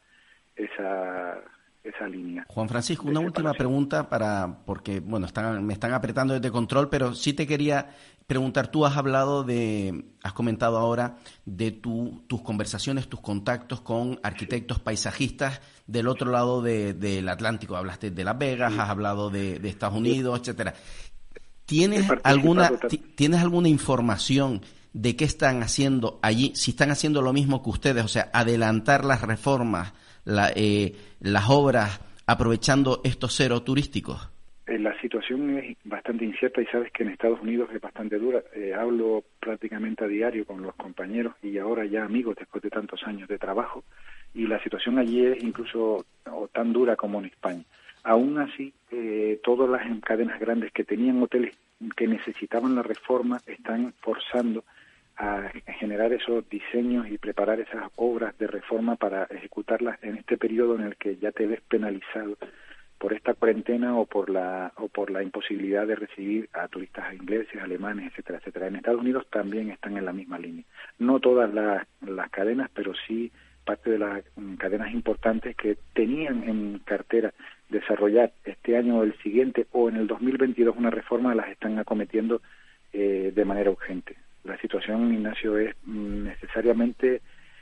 esa esa línea. Juan Francisco, una última pregunta para, porque bueno, están, me están apretando desde control, pero sí te quería preguntar, tú has hablado de, has comentado ahora de tu, tus conversaciones, tus contactos con arquitectos paisajistas del otro lado de, del Atlántico, hablaste de Las Vegas, sí. Has hablado de, de Estados Unidos, sí. etcétera. ¿Tienes alguna, ¿Tienes alguna información de qué están haciendo allí? Si están haciendo lo mismo que ustedes, o sea, adelantar las reformas, La, eh, las obras aprovechando estos cero turísticos? La situación es bastante incierta y sabes que en Estados Unidos es bastante dura. Eh, hablo prácticamente a diario con los compañeros y ahora ya amigos después de tantos años de trabajo y la situación allí es incluso o tan dura como en España. Aún así, eh, todas las cadenas grandes que tenían hoteles que necesitaban la reforma están forzando a generar esos diseños y preparar esas obras de reforma para ejecutarlas en este periodo en el que ya te ves penalizado por esta cuarentena o por la o por la imposibilidad de recibir a turistas ingleses, alemanes, etcétera, etcétera. En Estados Unidos también están en la misma línea. No todas las, las cadenas, pero sí parte de las cadenas importantes que tenían en cartera desarrollar este año o el siguiente o en el dos mil veintidós una reforma, las están acometiendo eh, de manera urgente. La situación, Ignacio, es necesariamente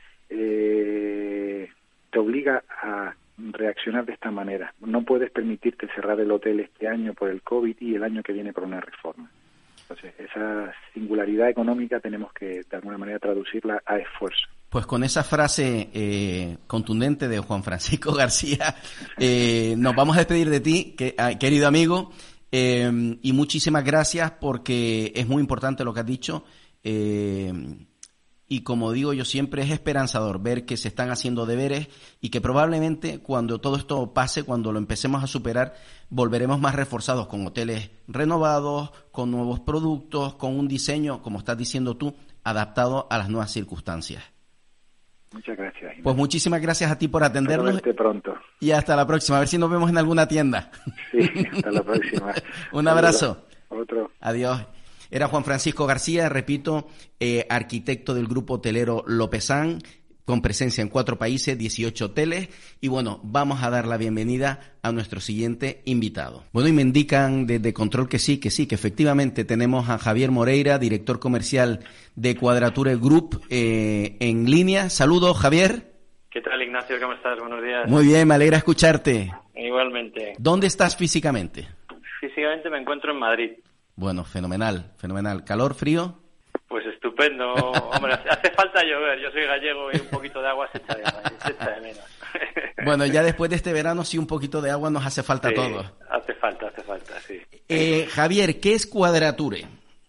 eh, te obliga a reaccionar de esta manera. No puedes permitirte cerrar el hotel este año por el COVID y el año que viene por una reforma. Entonces, esa singularidad económica tenemos que, de alguna manera, traducirla a esfuerzo. Pues con esa frase eh, contundente de Juan Francisco García, eh, nos vamos a despedir de ti, que, querido amigo, eh, y muchísimas gracias porque es muy importante lo que has dicho. Eh, y como digo yo siempre es esperanzador ver que se están haciendo deberes y que probablemente cuando todo esto pase, cuando lo empecemos a superar, volveremos más reforzados con hoteles renovados, con nuevos productos, con un diseño, como estás diciendo tú, adaptado a las nuevas circunstancias. Muchas gracias, Inés. Pues muchísimas gracias a ti por atendernos. Hasta pronto. Y hasta la próxima. A ver si nos vemos en alguna tienda. Sí, hasta la próxima. Un abrazo. Otro. Adiós. Era Juan Francisco García, repito, eh, arquitecto del grupo hotelero Lopezán, con presencia en cuatro países, dieciocho hoteles. Y bueno, vamos a dar la bienvenida a nuestro siguiente invitado. Bueno, y me indican desde Control que sí, que sí, que efectivamente tenemos a Javier Moreira, director comercial de Quadrature Group, eh, en línea. Saludos, Javier. ¿Qué tal, Ignacio? ¿Cómo estás? Buenos días. Muy bien, me alegra escucharte. Igualmente. ¿Dónde estás físicamente? Físicamente me encuentro en Madrid. Bueno, fenomenal, fenomenal. ¿Calor, frío? Pues estupendo. Hombre, hace falta llover. Yo soy gallego y un poquito de agua se echa de, se echa de menos. Bueno, ya después de este verano sí un poquito de agua nos hace falta sí, a todos. Hace falta, hace falta, sí. Eh, Javier, ¿qué es Quadrature?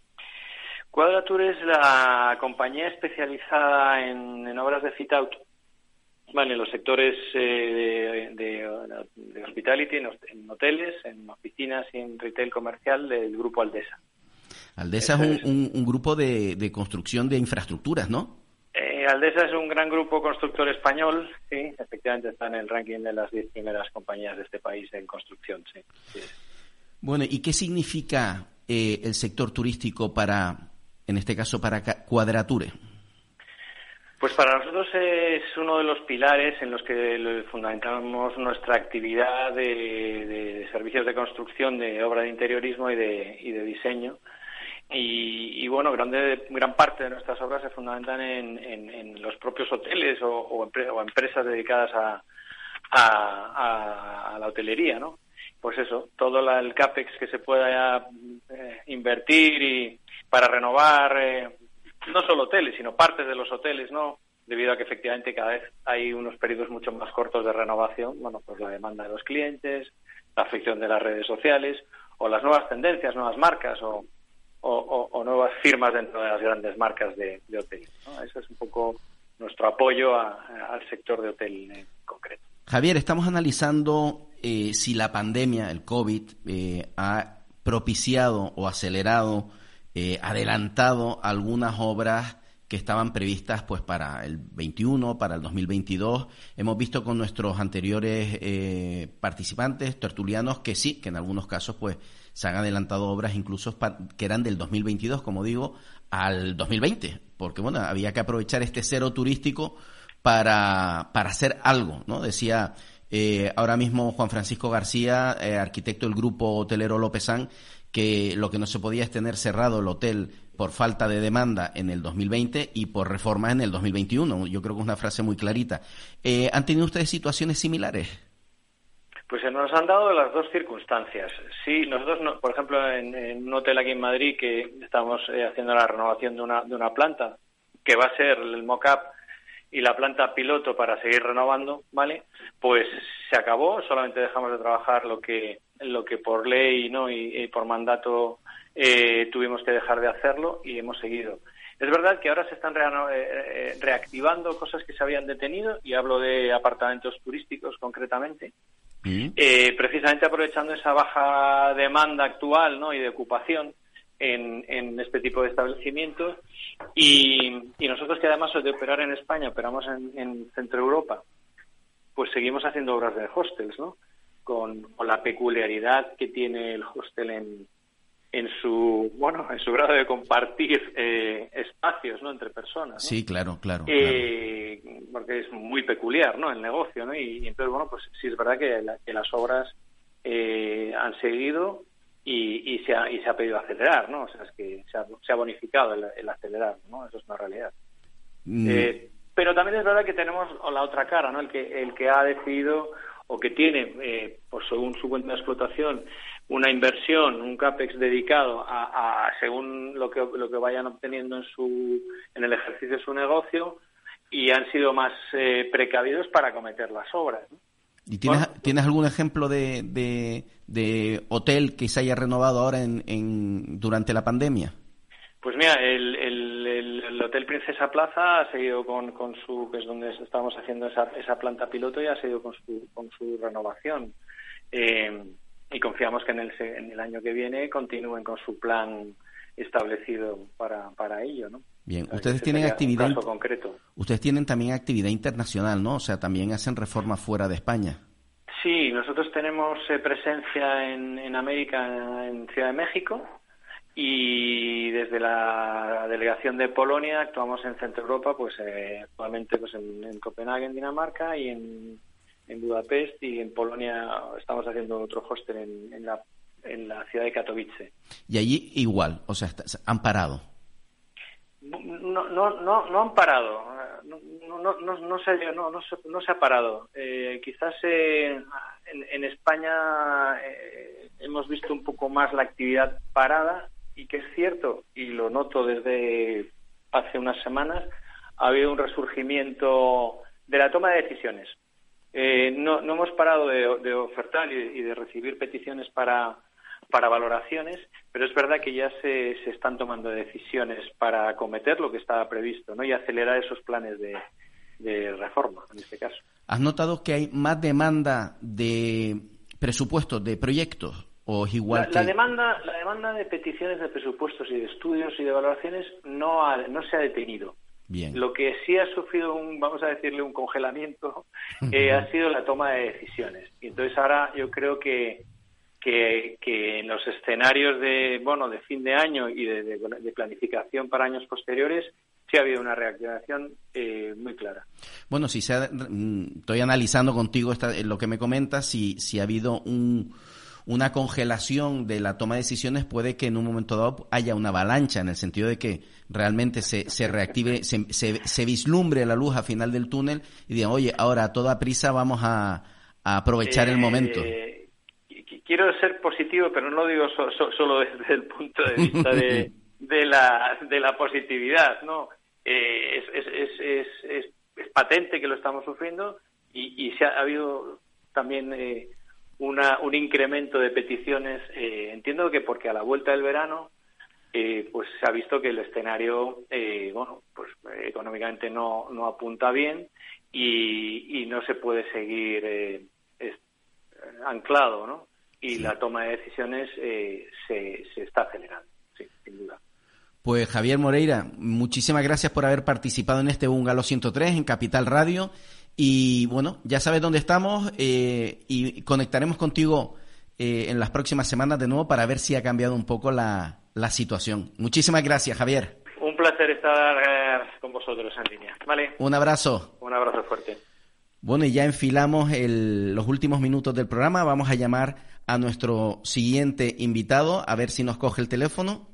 Quadrature es la compañía especializada en, en obras de fit-out, vale, en los sectores eh, de, de, de hospitality, en, en hoteles, en oficinas y en retail comercial del grupo Aldesa. Aldesa es un, un, un grupo de, de construcción de infraestructuras, ¿no? Eh, Aldesa es un gran grupo constructor español, sí, efectivamente está en el ranking de las diez primeras compañías de este país en construcción, sí. sí. Bueno, ¿y qué significa eh, el sector turístico para, en este caso, para Quadrature? Pues para nosotros es uno de los pilares en los que fundamentamos nuestra actividad de, de servicios de construcción, de obra de interiorismo y de, y de diseño. Y, y bueno, grande, gran parte de nuestras obras se fundamentan en, en, en los propios hoteles o, o, empre, o empresas dedicadas a, a, a, a la hotelería, ¿no? Pues eso, todo la, el CAPEX que se pueda eh, invertir y para renovar eh, no solo hoteles, sino partes de los hoteles, ¿no? Debido a que efectivamente cada vez hay unos periodos mucho más cortos de renovación, bueno, pues la demanda de los clientes, la afección de las redes sociales o las nuevas tendencias, nuevas marcas o O, o, o nuevas firmas dentro de las grandes marcas de, de hotel, ¿no? Eso es un poco nuestro apoyo a, a, al sector de hotel en concreto. Javier, estamos analizando eh, si la pandemia, el COVID, eh, ha propiciado o acelerado, eh, adelantado algunas obras que estaban previstas pues para el veintiuno, para el dos mil veintidós. Hemos visto con nuestros anteriores eh, participantes, tertulianos, que sí, que en algunos casos pues se han adelantado obras incluso pa- que eran del dos mil veintidós, como digo, al dos mil veinte, porque bueno, había que aprovechar este cero turístico para, para hacer algo, ¿no? Decía eh, ahora mismo Juan Francisco García, eh, arquitecto del grupo hotelero Lopezán, que lo que no se podía es tener cerrado el hotel por falta de demanda en el dos mil veinte y por reformas en el dos mil veintiuno. Yo creo que es una frase muy clarita. Eh, ¿Han tenido ustedes situaciones similares? Pues se nos han dado las dos circunstancias. Sí, nosotros, no, por ejemplo, en, en un hotel aquí en Madrid que estamos eh, haciendo la renovación de una, de una planta, que va a ser el mock-up y la planta piloto para seguir renovando, ¿vale? Pues se acabó, solamente dejamos de trabajar lo que lo que por ley, ¿no? y, y por mandato eh, tuvimos que dejar de hacerlo y hemos seguido. Es verdad que ahora se están re- eh, reactivando cosas que se habían detenido, y hablo de apartamentos turísticos concretamente, ¿Mm? eh, precisamente aprovechando esa baja demanda actual, ¿no? y de ocupación en, en este tipo de establecimientos, y, y nosotros que además de operar en España operamos en, en Centro Europa, pues seguimos haciendo obras de hostels, ¿no? Con, con la peculiaridad que tiene el hostel en en su bueno en su grado de compartir eh, espacios, ¿no? entre personas, ¿no? Sí, claro, claro, eh, claro. Porque es muy peculiar, ¿no? el negocio, ¿no? Y, y entonces bueno pues sí es verdad que, la, que las obras eh, han seguido y, y se ha y se ha pedido acelerar, ¿no? O sea, es que se ha, se ha bonificado el, el acelerar, ¿no? Eso es una realidad. Mm. Eh, pero también es verdad que tenemos la otra cara, ¿no? El que el que ha decidido o que tiene, eh, por según su cuenta de explotación, una inversión, un CAPEX dedicado a, a según lo que lo que vayan obteniendo en su en el ejercicio de su negocio, y han sido más eh, precavidos para acometer las obras, ¿no? ¿Y tienes, bueno, tienes algún ejemplo de, de, de hotel que se haya renovado ahora en, en durante la pandemia? Pues mira, el, el, el, el Hotel Princesa Plaza ha seguido con, con su, que es donde estamos haciendo esa, esa planta piloto, y ha seguido con su, con su renovación. Eh, y confiamos que en el, en el año que viene continúen con su plan establecido para, para ello, ¿no? Bien, o sea, ustedes tienen actividad, concreto. Ustedes tienen también actividad internacional, ¿no? O sea, también hacen reforma fuera de España. Sí, nosotros tenemos eh, presencia en, en América, en Ciudad de México, y desde la delegación de Polonia actuamos en Centro Europa, pues eh, actualmente pues en, en Copenhague, en Dinamarca, y en, en Budapest, y en Polonia estamos haciendo otro hostel en, en la en la ciudad de Katowice. Y allí igual, o sea, han parado. No, no, no, no han parado. No, no, no, no se, no, no, se, no se ha parado. Eh, quizás eh, en, en España eh, hemos visto un poco más la actividad parada, y que es cierto, y lo noto desde hace unas semanas, ha habido un resurgimiento de la toma de decisiones. Eh, no, no hemos parado de, de ofertar y, y de recibir peticiones para para valoraciones, pero es verdad que ya se, se están tomando decisiones para acometer lo que estaba previsto, ¿no? Y acelerar esos planes de, de reforma, en este caso. ¿Has notado que hay más demanda de presupuestos, de proyectos, o es igual la, que...? La demanda, la demanda de peticiones de presupuestos y de estudios y de valoraciones no, ha, no se ha detenido. Bien. Lo que sí ha sufrido un, vamos a decirle, un congelamiento, eh, ha sido la toma de decisiones. Y entonces ahora yo creo que Que, que en los escenarios de bueno de fin de año y de, de, de planificación para años posteriores sí ha habido una reactivación eh, muy clara. Bueno, si se ha, estoy analizando contigo esta, lo que me comentas, si, si ha habido un, una congelación de la toma de decisiones, puede que en un momento dado haya una avalancha, en el sentido de que realmente se, se reactive, se, se, se vislumbre la luz al final del túnel y digan, oye, ahora a toda prisa vamos a, a aprovechar eh, el momento. Quiero ser positivo, pero no lo digo so, so, solo desde el punto de vista de, de, la, de la positividad, ¿no? Eh, es, es, es, es, es, es patente que lo estamos sufriendo, y, y se ha, ha habido también eh, una, un incremento de peticiones. Eh, entiendo que porque a la vuelta del verano eh, pues se ha visto que el escenario eh, bueno pues económicamente no, no apunta bien, y, y no se puede seguir eh, es, anclado, ¿no? Y sí, la toma de decisiones eh, se, se está acelerando, sí, sin duda. Pues Javier Moreira, muchísimas gracias por haber participado en este Bungalow ciento tres en Capital Radio, y bueno, ya sabes dónde estamos, eh, y conectaremos contigo eh, en las próximas semanas de nuevo para ver si ha cambiado un poco la, la situación. Muchísimas gracias, Javier. Un placer estar eh, con vosotros en línea. Vale. Un abrazo. Un abrazo fuerte. Bueno, y ya enfilamos el, los últimos minutos del programa. Vamos a llamar a nuestro siguiente invitado, a ver si nos coge el teléfono.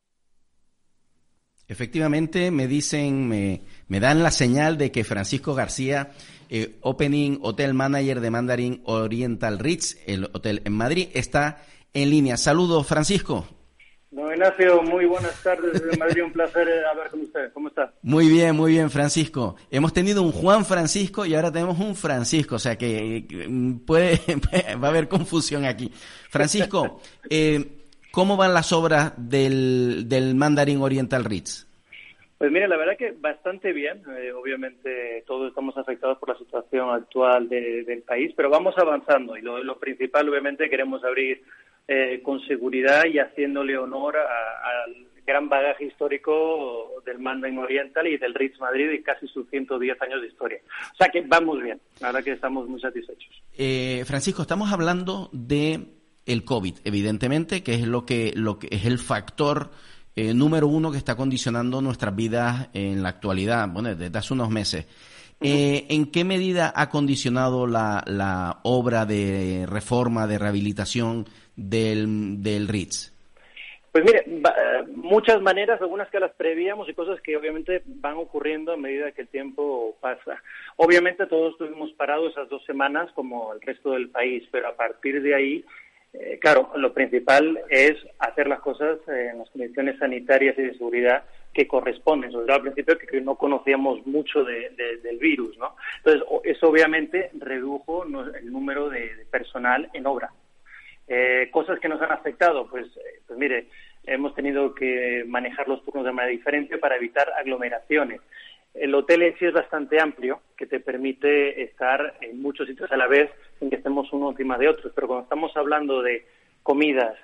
Efectivamente, me dicen, me, me dan la señal de que Francisco García, eh, Opening Hotel Manager de Mandarin Oriental Ritz, el hotel en Madrid, está en línea. Saludos, Francisco. Don Ignacio, muy buenas tardes desde Madrid, un placer hablar con usted. ¿Cómo está? Muy bien, muy bien, Francisco. Hemos tenido un Juan Francisco y ahora tenemos un Francisco, o sea que puede, va a haber confusión aquí. Francisco, eh, ¿cómo van las obras del, del Mandarin Oriental Ritz? Pues mire, la verdad que bastante bien. Eh, obviamente todos estamos afectados por la situación actual de, del país, pero vamos avanzando, y lo, lo principal, obviamente, queremos abrir Eh, con seguridad y haciéndole honor al gran bagaje histórico del Mandarin Oriental y del Ritz Madrid y casi sus ciento diez años de historia. O sea que vamos bien, la verdad que estamos muy satisfechos. Eh, Francisco, estamos hablando de el COVID, evidentemente, que es lo que, lo que es el factor eh, número uno que está condicionando nuestras vidas en la actualidad, bueno, desde hace unos meses. Eh, ¿En qué medida ha condicionado la, la obra de reforma, de rehabilitación del, del Ritz? Pues mire, muchas maneras, algunas que las prevíamos y cosas que obviamente van ocurriendo a medida que el tiempo pasa. Obviamente todos estuvimos parados esas dos semanas como el resto del país, pero a partir de ahí, eh, claro, lo principal es hacer las cosas en las condiciones sanitarias y de seguridad que corresponden, sobre todo al principio que no conocíamos mucho de, de, del virus, ¿no? Entonces, eso obviamente redujo el número de, de personal en obra. Eh, cosas que nos han afectado, pues, pues mire, hemos tenido que manejar los turnos de manera diferente para evitar aglomeraciones. El hotel en sí es bastante amplio, que te permite estar en muchos sitios a la vez sin que estemos uno encima de otros, pero cuando estamos hablando de comidas,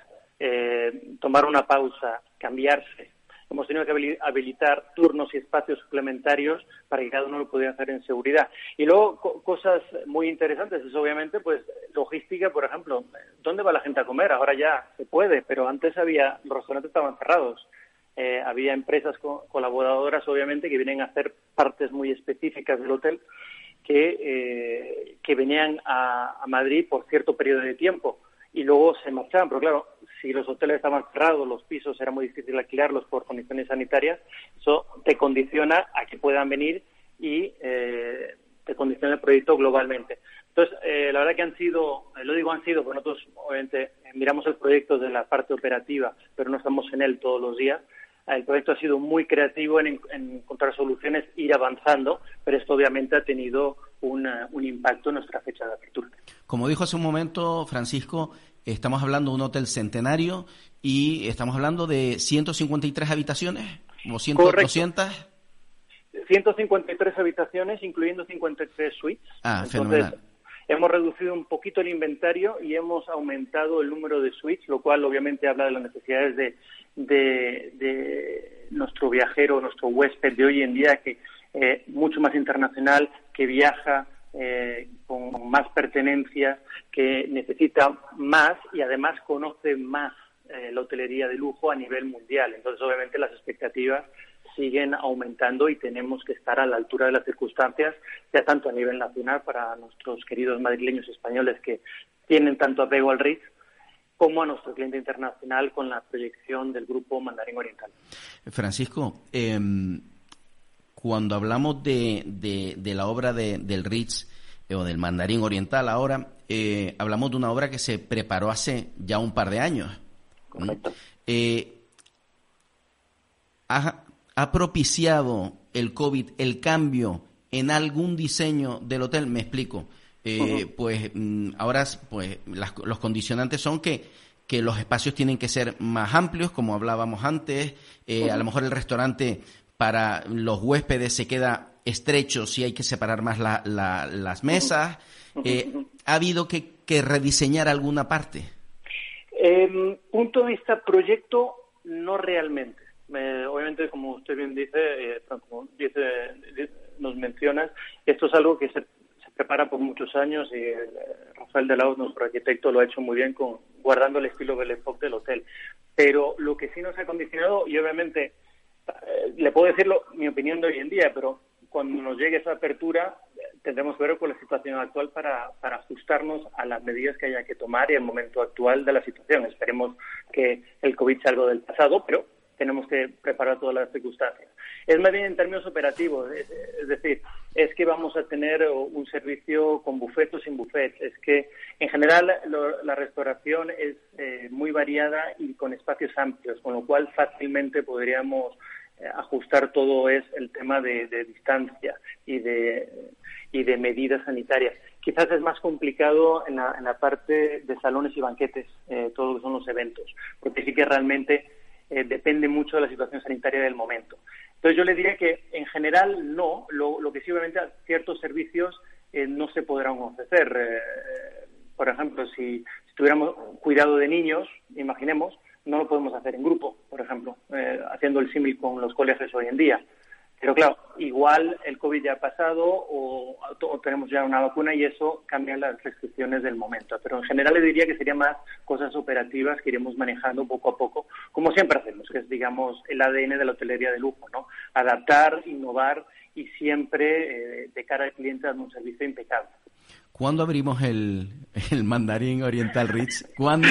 eh, tomar una pausa, cambiarse, hemos tenido que habilitar turnos y espacios suplementarios para que cada uno lo pudiera hacer en seguridad. Y luego, co- cosas muy interesantes es obviamente, pues, logística, por ejemplo, ¿dónde va la gente a comer? Ahora ya se puede, pero antes había, los restaurantes estaban cerrados. Eh, había empresas co- colaboradoras, obviamente, que vienen a hacer partes muy específicas del hotel que, eh, que venían a, a Madrid por cierto periodo de tiempo y luego se marchaban. Pero claro, si los hoteles estaban cerrados, los pisos era muy difícil alquilarlos por condiciones sanitarias, eso te condiciona a que puedan venir y eh, te condiciona el proyecto globalmente. Entonces, eh, la verdad que han sido, eh, lo digo han sido, porque nosotros obviamente eh, miramos el proyecto de la parte operativa, pero no estamos en él todos los días. El proyecto ha sido muy creativo en, en encontrar soluciones, ir avanzando, pero esto obviamente ha tenido una, un impacto en nuestra fecha de apertura. Como dijo hace un momento Francisco, estamos hablando de un hotel centenario y estamos hablando de ciento cincuenta y tres habitaciones, o cien, doscientas. ciento cincuenta y tres habitaciones, incluyendo cincuenta y tres suites. Ah, Entonces, fenomenal. hemos reducido un poquito el inventario y hemos aumentado el número de suites, lo cual obviamente habla de las necesidades de, de, de nuestro viajero, nuestro huésped de hoy en día, que eh, mucho más internacional, que viaja eh, con más pertenencias, que necesita más y además conoce más eh, la hotelería de lujo a nivel mundial. Entonces, obviamente, las expectativas siguen aumentando y tenemos que estar a la altura de las circunstancias, ya tanto a nivel nacional para nuestros queridos madrileños y españoles que tienen tanto apego al Ritz, como a nuestro cliente internacional con la proyección del grupo Mandarín Oriental. Francisco, eh, cuando hablamos de, de, de la obra de, del Ritz eh, o del Mandarín Oriental ahora, eh, hablamos de una obra que se preparó hace ya un par de años. Correcto. Eh, ha, ¿Ha propiciado el COVID el cambio en algún diseño del hotel? Me explico. Eh, uh-huh. Pues ahora pues las, los condicionantes son que, que los espacios tienen que ser más amplios, como hablábamos antes. Eh, uh-huh. A lo mejor el restaurante para los huéspedes se queda estrecho si hay que separar más la, la, las mesas. Uh-huh. Eh, ¿Ha habido que, que rediseñar alguna parte? Eh, punto de vista proyecto, no realmente. Eh, obviamente, como usted bien dice, eh, como dice, nos mencionas, esto es algo que se, se prepara por muchos años y eh, Rafael de Laos, nuestro arquitecto, lo ha hecho muy bien con guardando el estilo del enfoque del hotel. Pero lo que sí nos ha condicionado, y obviamente eh, le puedo decirlo, mi opinión de hoy en día, pero cuando nos llegue esa apertura tendremos que ver con la situación actual para, para ajustarnos a las medidas que haya que tomar y el momento actual de la situación. Esperemos que el COVID sea algo del pasado, pero tenemos que preparar todas las circunstancias. Es más bien en términos operativos, es, es decir, es que vamos a tener un servicio con buffet o sin buffet. Es que, en general, lo, la restauración es eh, muy variada y con espacios amplios, con lo cual fácilmente podríamos eh, ajustar todo es el tema de, de distancia y de, y de medidas sanitarias. Quizás es más complicado en la, en la parte de salones y banquetes, eh, todo lo que son los eventos, porque sí que realmente Eh, depende mucho de la situación sanitaria del momento. Entonces yo le diría que en general no, lo, lo que sí obviamente ciertos servicios eh, no se podrán ofrecer. Eh, por ejemplo, si, si tuviéramos cuidado de niños, imaginemos, no lo podemos hacer en grupo, por ejemplo, eh, haciendo el símil con los colegios hoy en día. Pero claro, igual el COVID ya ha pasado o, o tenemos ya una vacuna y eso cambia las restricciones del momento. Pero en general le diría que serían más cosas operativas que iremos manejando poco a poco, como siempre hacemos, que es, digamos, el A D N de la hotelería de lujo, ¿no? Adaptar, innovar y siempre eh, de cara al cliente dar un servicio impecable. ¿Cuándo abrimos el, el Mandarín Oriental Ritz? ¿Cuándo?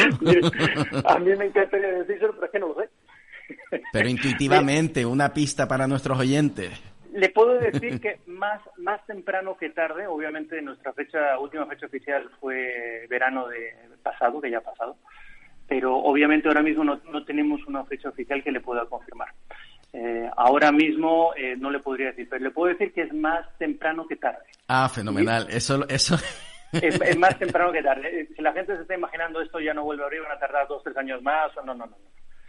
A mí me encantaría decirlo, pero es que no lo sé. Pero intuitivamente, una pista para nuestros oyentes. Le puedo decir que más más temprano que tarde, obviamente nuestra fecha última fecha oficial fue verano de pasado, que ya ha pasado, pero obviamente ahora mismo no, no tenemos una fecha oficial que le pueda confirmar. Eh, ahora mismo eh, no le podría decir, pero le puedo decir que es más temprano que tarde. Ah, fenomenal. ¿Sí? Eso, eso. Es, es más temprano que tarde. Si la gente se está imaginando esto ya no vuelve a abrir, van a tardar dos, tres años más, o no, no, no.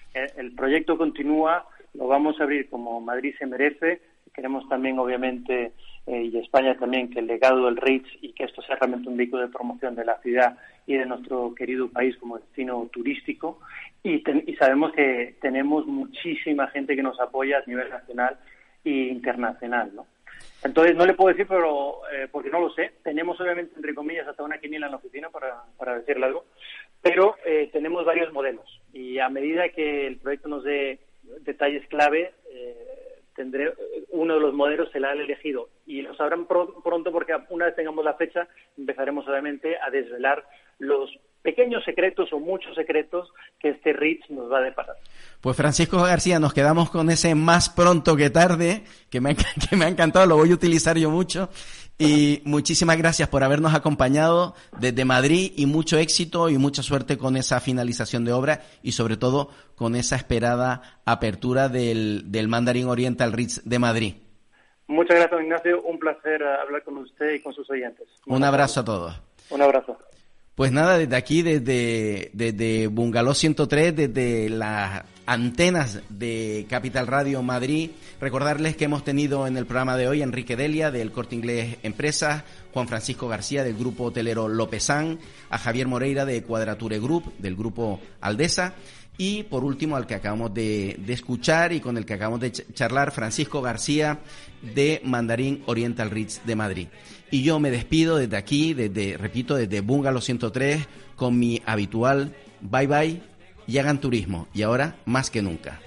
El, el proyecto continúa, lo vamos a abrir como Madrid se merece. Queremos también, obviamente, eh, y España también, que el legado del R I T S y que esto sea realmente un vehículo de promoción de la ciudad y de nuestro querido país como destino turístico. Y, ten, y sabemos que tenemos muchísima gente que nos apoya a nivel nacional e internacional, ¿no? Entonces, no le puedo decir, pero eh, porque no lo sé. Tenemos, obviamente, entre comillas, hasta una quiniela en la oficina, para, para decirle algo, pero eh, tenemos varios modelos. Y a medida que el proyecto nos dé detalles clave, eh, tendré uno de los modelos será el elegido. Y lo sabrán pro, pronto, porque una vez tengamos la fecha, empezaremos, obviamente, a desvelar los pequeños secretos o muchos secretos que este R I T S nos va a deparar. Pues Francisco García, nos quedamos con ese más pronto que tarde, que me ha, que me ha encantado, lo voy a utilizar yo mucho. Y muchísimas gracias por habernos acompañado desde Madrid y mucho éxito y mucha suerte con esa finalización de obra y sobre todo con esa esperada apertura del, del Mandarin Oriental R I T S de Madrid. Muchas gracias, Ignacio. Un placer hablar con usted y con sus oyentes. Un abrazo a todos. Un abrazo. Pues nada, desde aquí, desde, desde Bungalow ciento tres, desde las antenas de Capital Radio Madrid, recordarles que hemos tenido en el programa de hoy a Enrique Delia del Corte Inglés Empresas, Juan Francisco García del grupo hotelero Lopezán, a Javier Moreira de Quadrature Group del grupo Aldesa y por último al que acabamos de, de escuchar y con el que acabamos de ch- charlar, Francisco García de Mandarin Oriental R I T S de Madrid. Y yo me despido desde aquí, desde, repito, desde Bungalow ciento tres, con mi habitual bye bye y hagan turismo. Y ahora, más que nunca.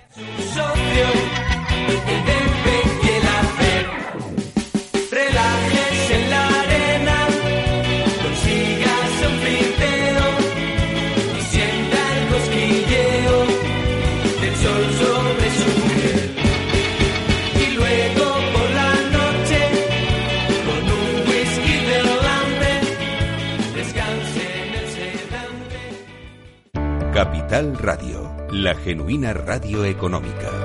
Relájese en la arena, consígase un flinteo y sienta el cosquilleo del sol sobre su piel. Y luego por la noche, con un whisky de Holanda, descanse en el sedante. Capital Radio, la genuina radio económica.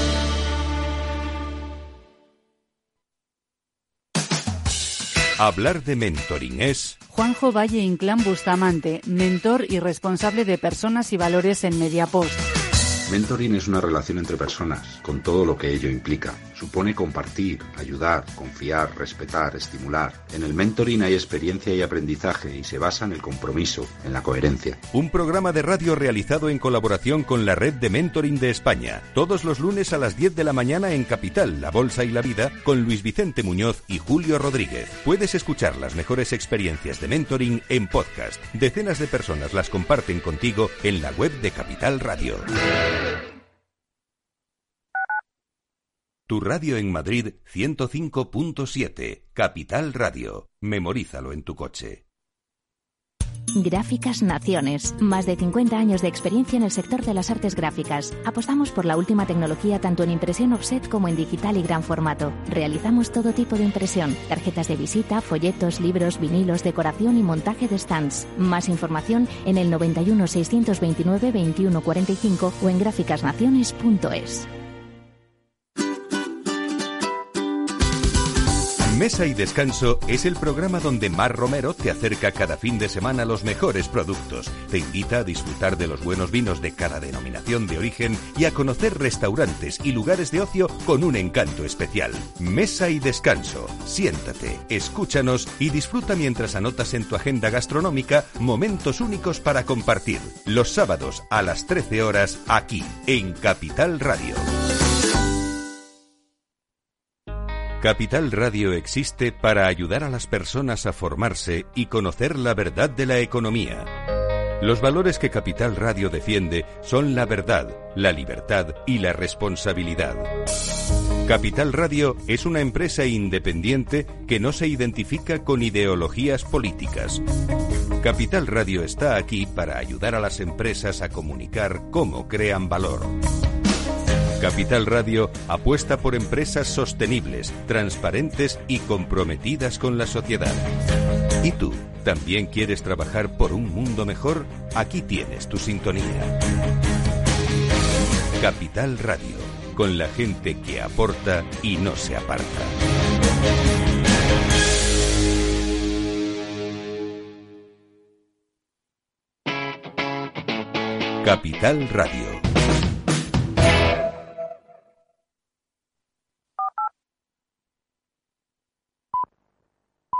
Hablar de mentoring es... Juanjo Valle Inclán Bustamante, mentor y responsable de personas y valores en Mediapost. Mentoring es una relación entre personas, con todo lo que ello implica. Supone compartir, ayudar, confiar, respetar, estimular. En el mentoring hay experiencia y aprendizaje y se basa en el compromiso, en la coherencia. Un programa de radio realizado en colaboración con la Red de Mentoring de España. Todos los lunes a las diez de la mañana en Capital, La Bolsa y la Vida, con Luis Vicente Muñoz y Julio Rodríguez. Puedes escuchar las mejores experiencias de mentoring en podcast. Decenas de personas las comparten contigo en la web de Capital Radio. Tu radio en Madrid ciento cinco punto siete, Capital Radio. Memorízalo en tu coche. Gráficas Naciones. Más de cincuenta años de experiencia en el sector de las artes gráficas. Apostamos por la última tecnología tanto en impresión offset como en digital y gran formato. Realizamos todo tipo de impresión. Tarjetas de visita, folletos, libros, vinilos, decoración y montaje de stands. Más información en el noventa y uno, seiscientos veintinueve, veintiuno cuarenta y cinco o en gráficas naciones punto es. Mesa y Descanso es el programa donde Mar Romero te acerca cada fin de semana los mejores productos, te invita a disfrutar de los buenos vinos de cada denominación de origen y a conocer restaurantes y lugares de ocio con un encanto especial. Mesa y Descanso. Siéntate, escúchanos y disfruta mientras anotas en tu agenda gastronómica momentos únicos para compartir. Los sábados a las trece horas aquí, en Capital Radio. Capital Radio existe para ayudar a las personas a formarse y conocer la verdad de la economía. Los valores que Capital Radio defiende son la verdad, la libertad y la responsabilidad. Capital Radio es una empresa independiente que no se identifica con ideologías políticas. Capital Radio está aquí para ayudar a las empresas a comunicar cómo crean valor. Capital Radio apuesta por empresas sostenibles, transparentes y comprometidas con la sociedad. ¿Y tú, también quieres trabajar por un mundo mejor? Aquí tienes tu sintonía. Capital Radio, con la gente que aporta y no se aparta. Capital Radio.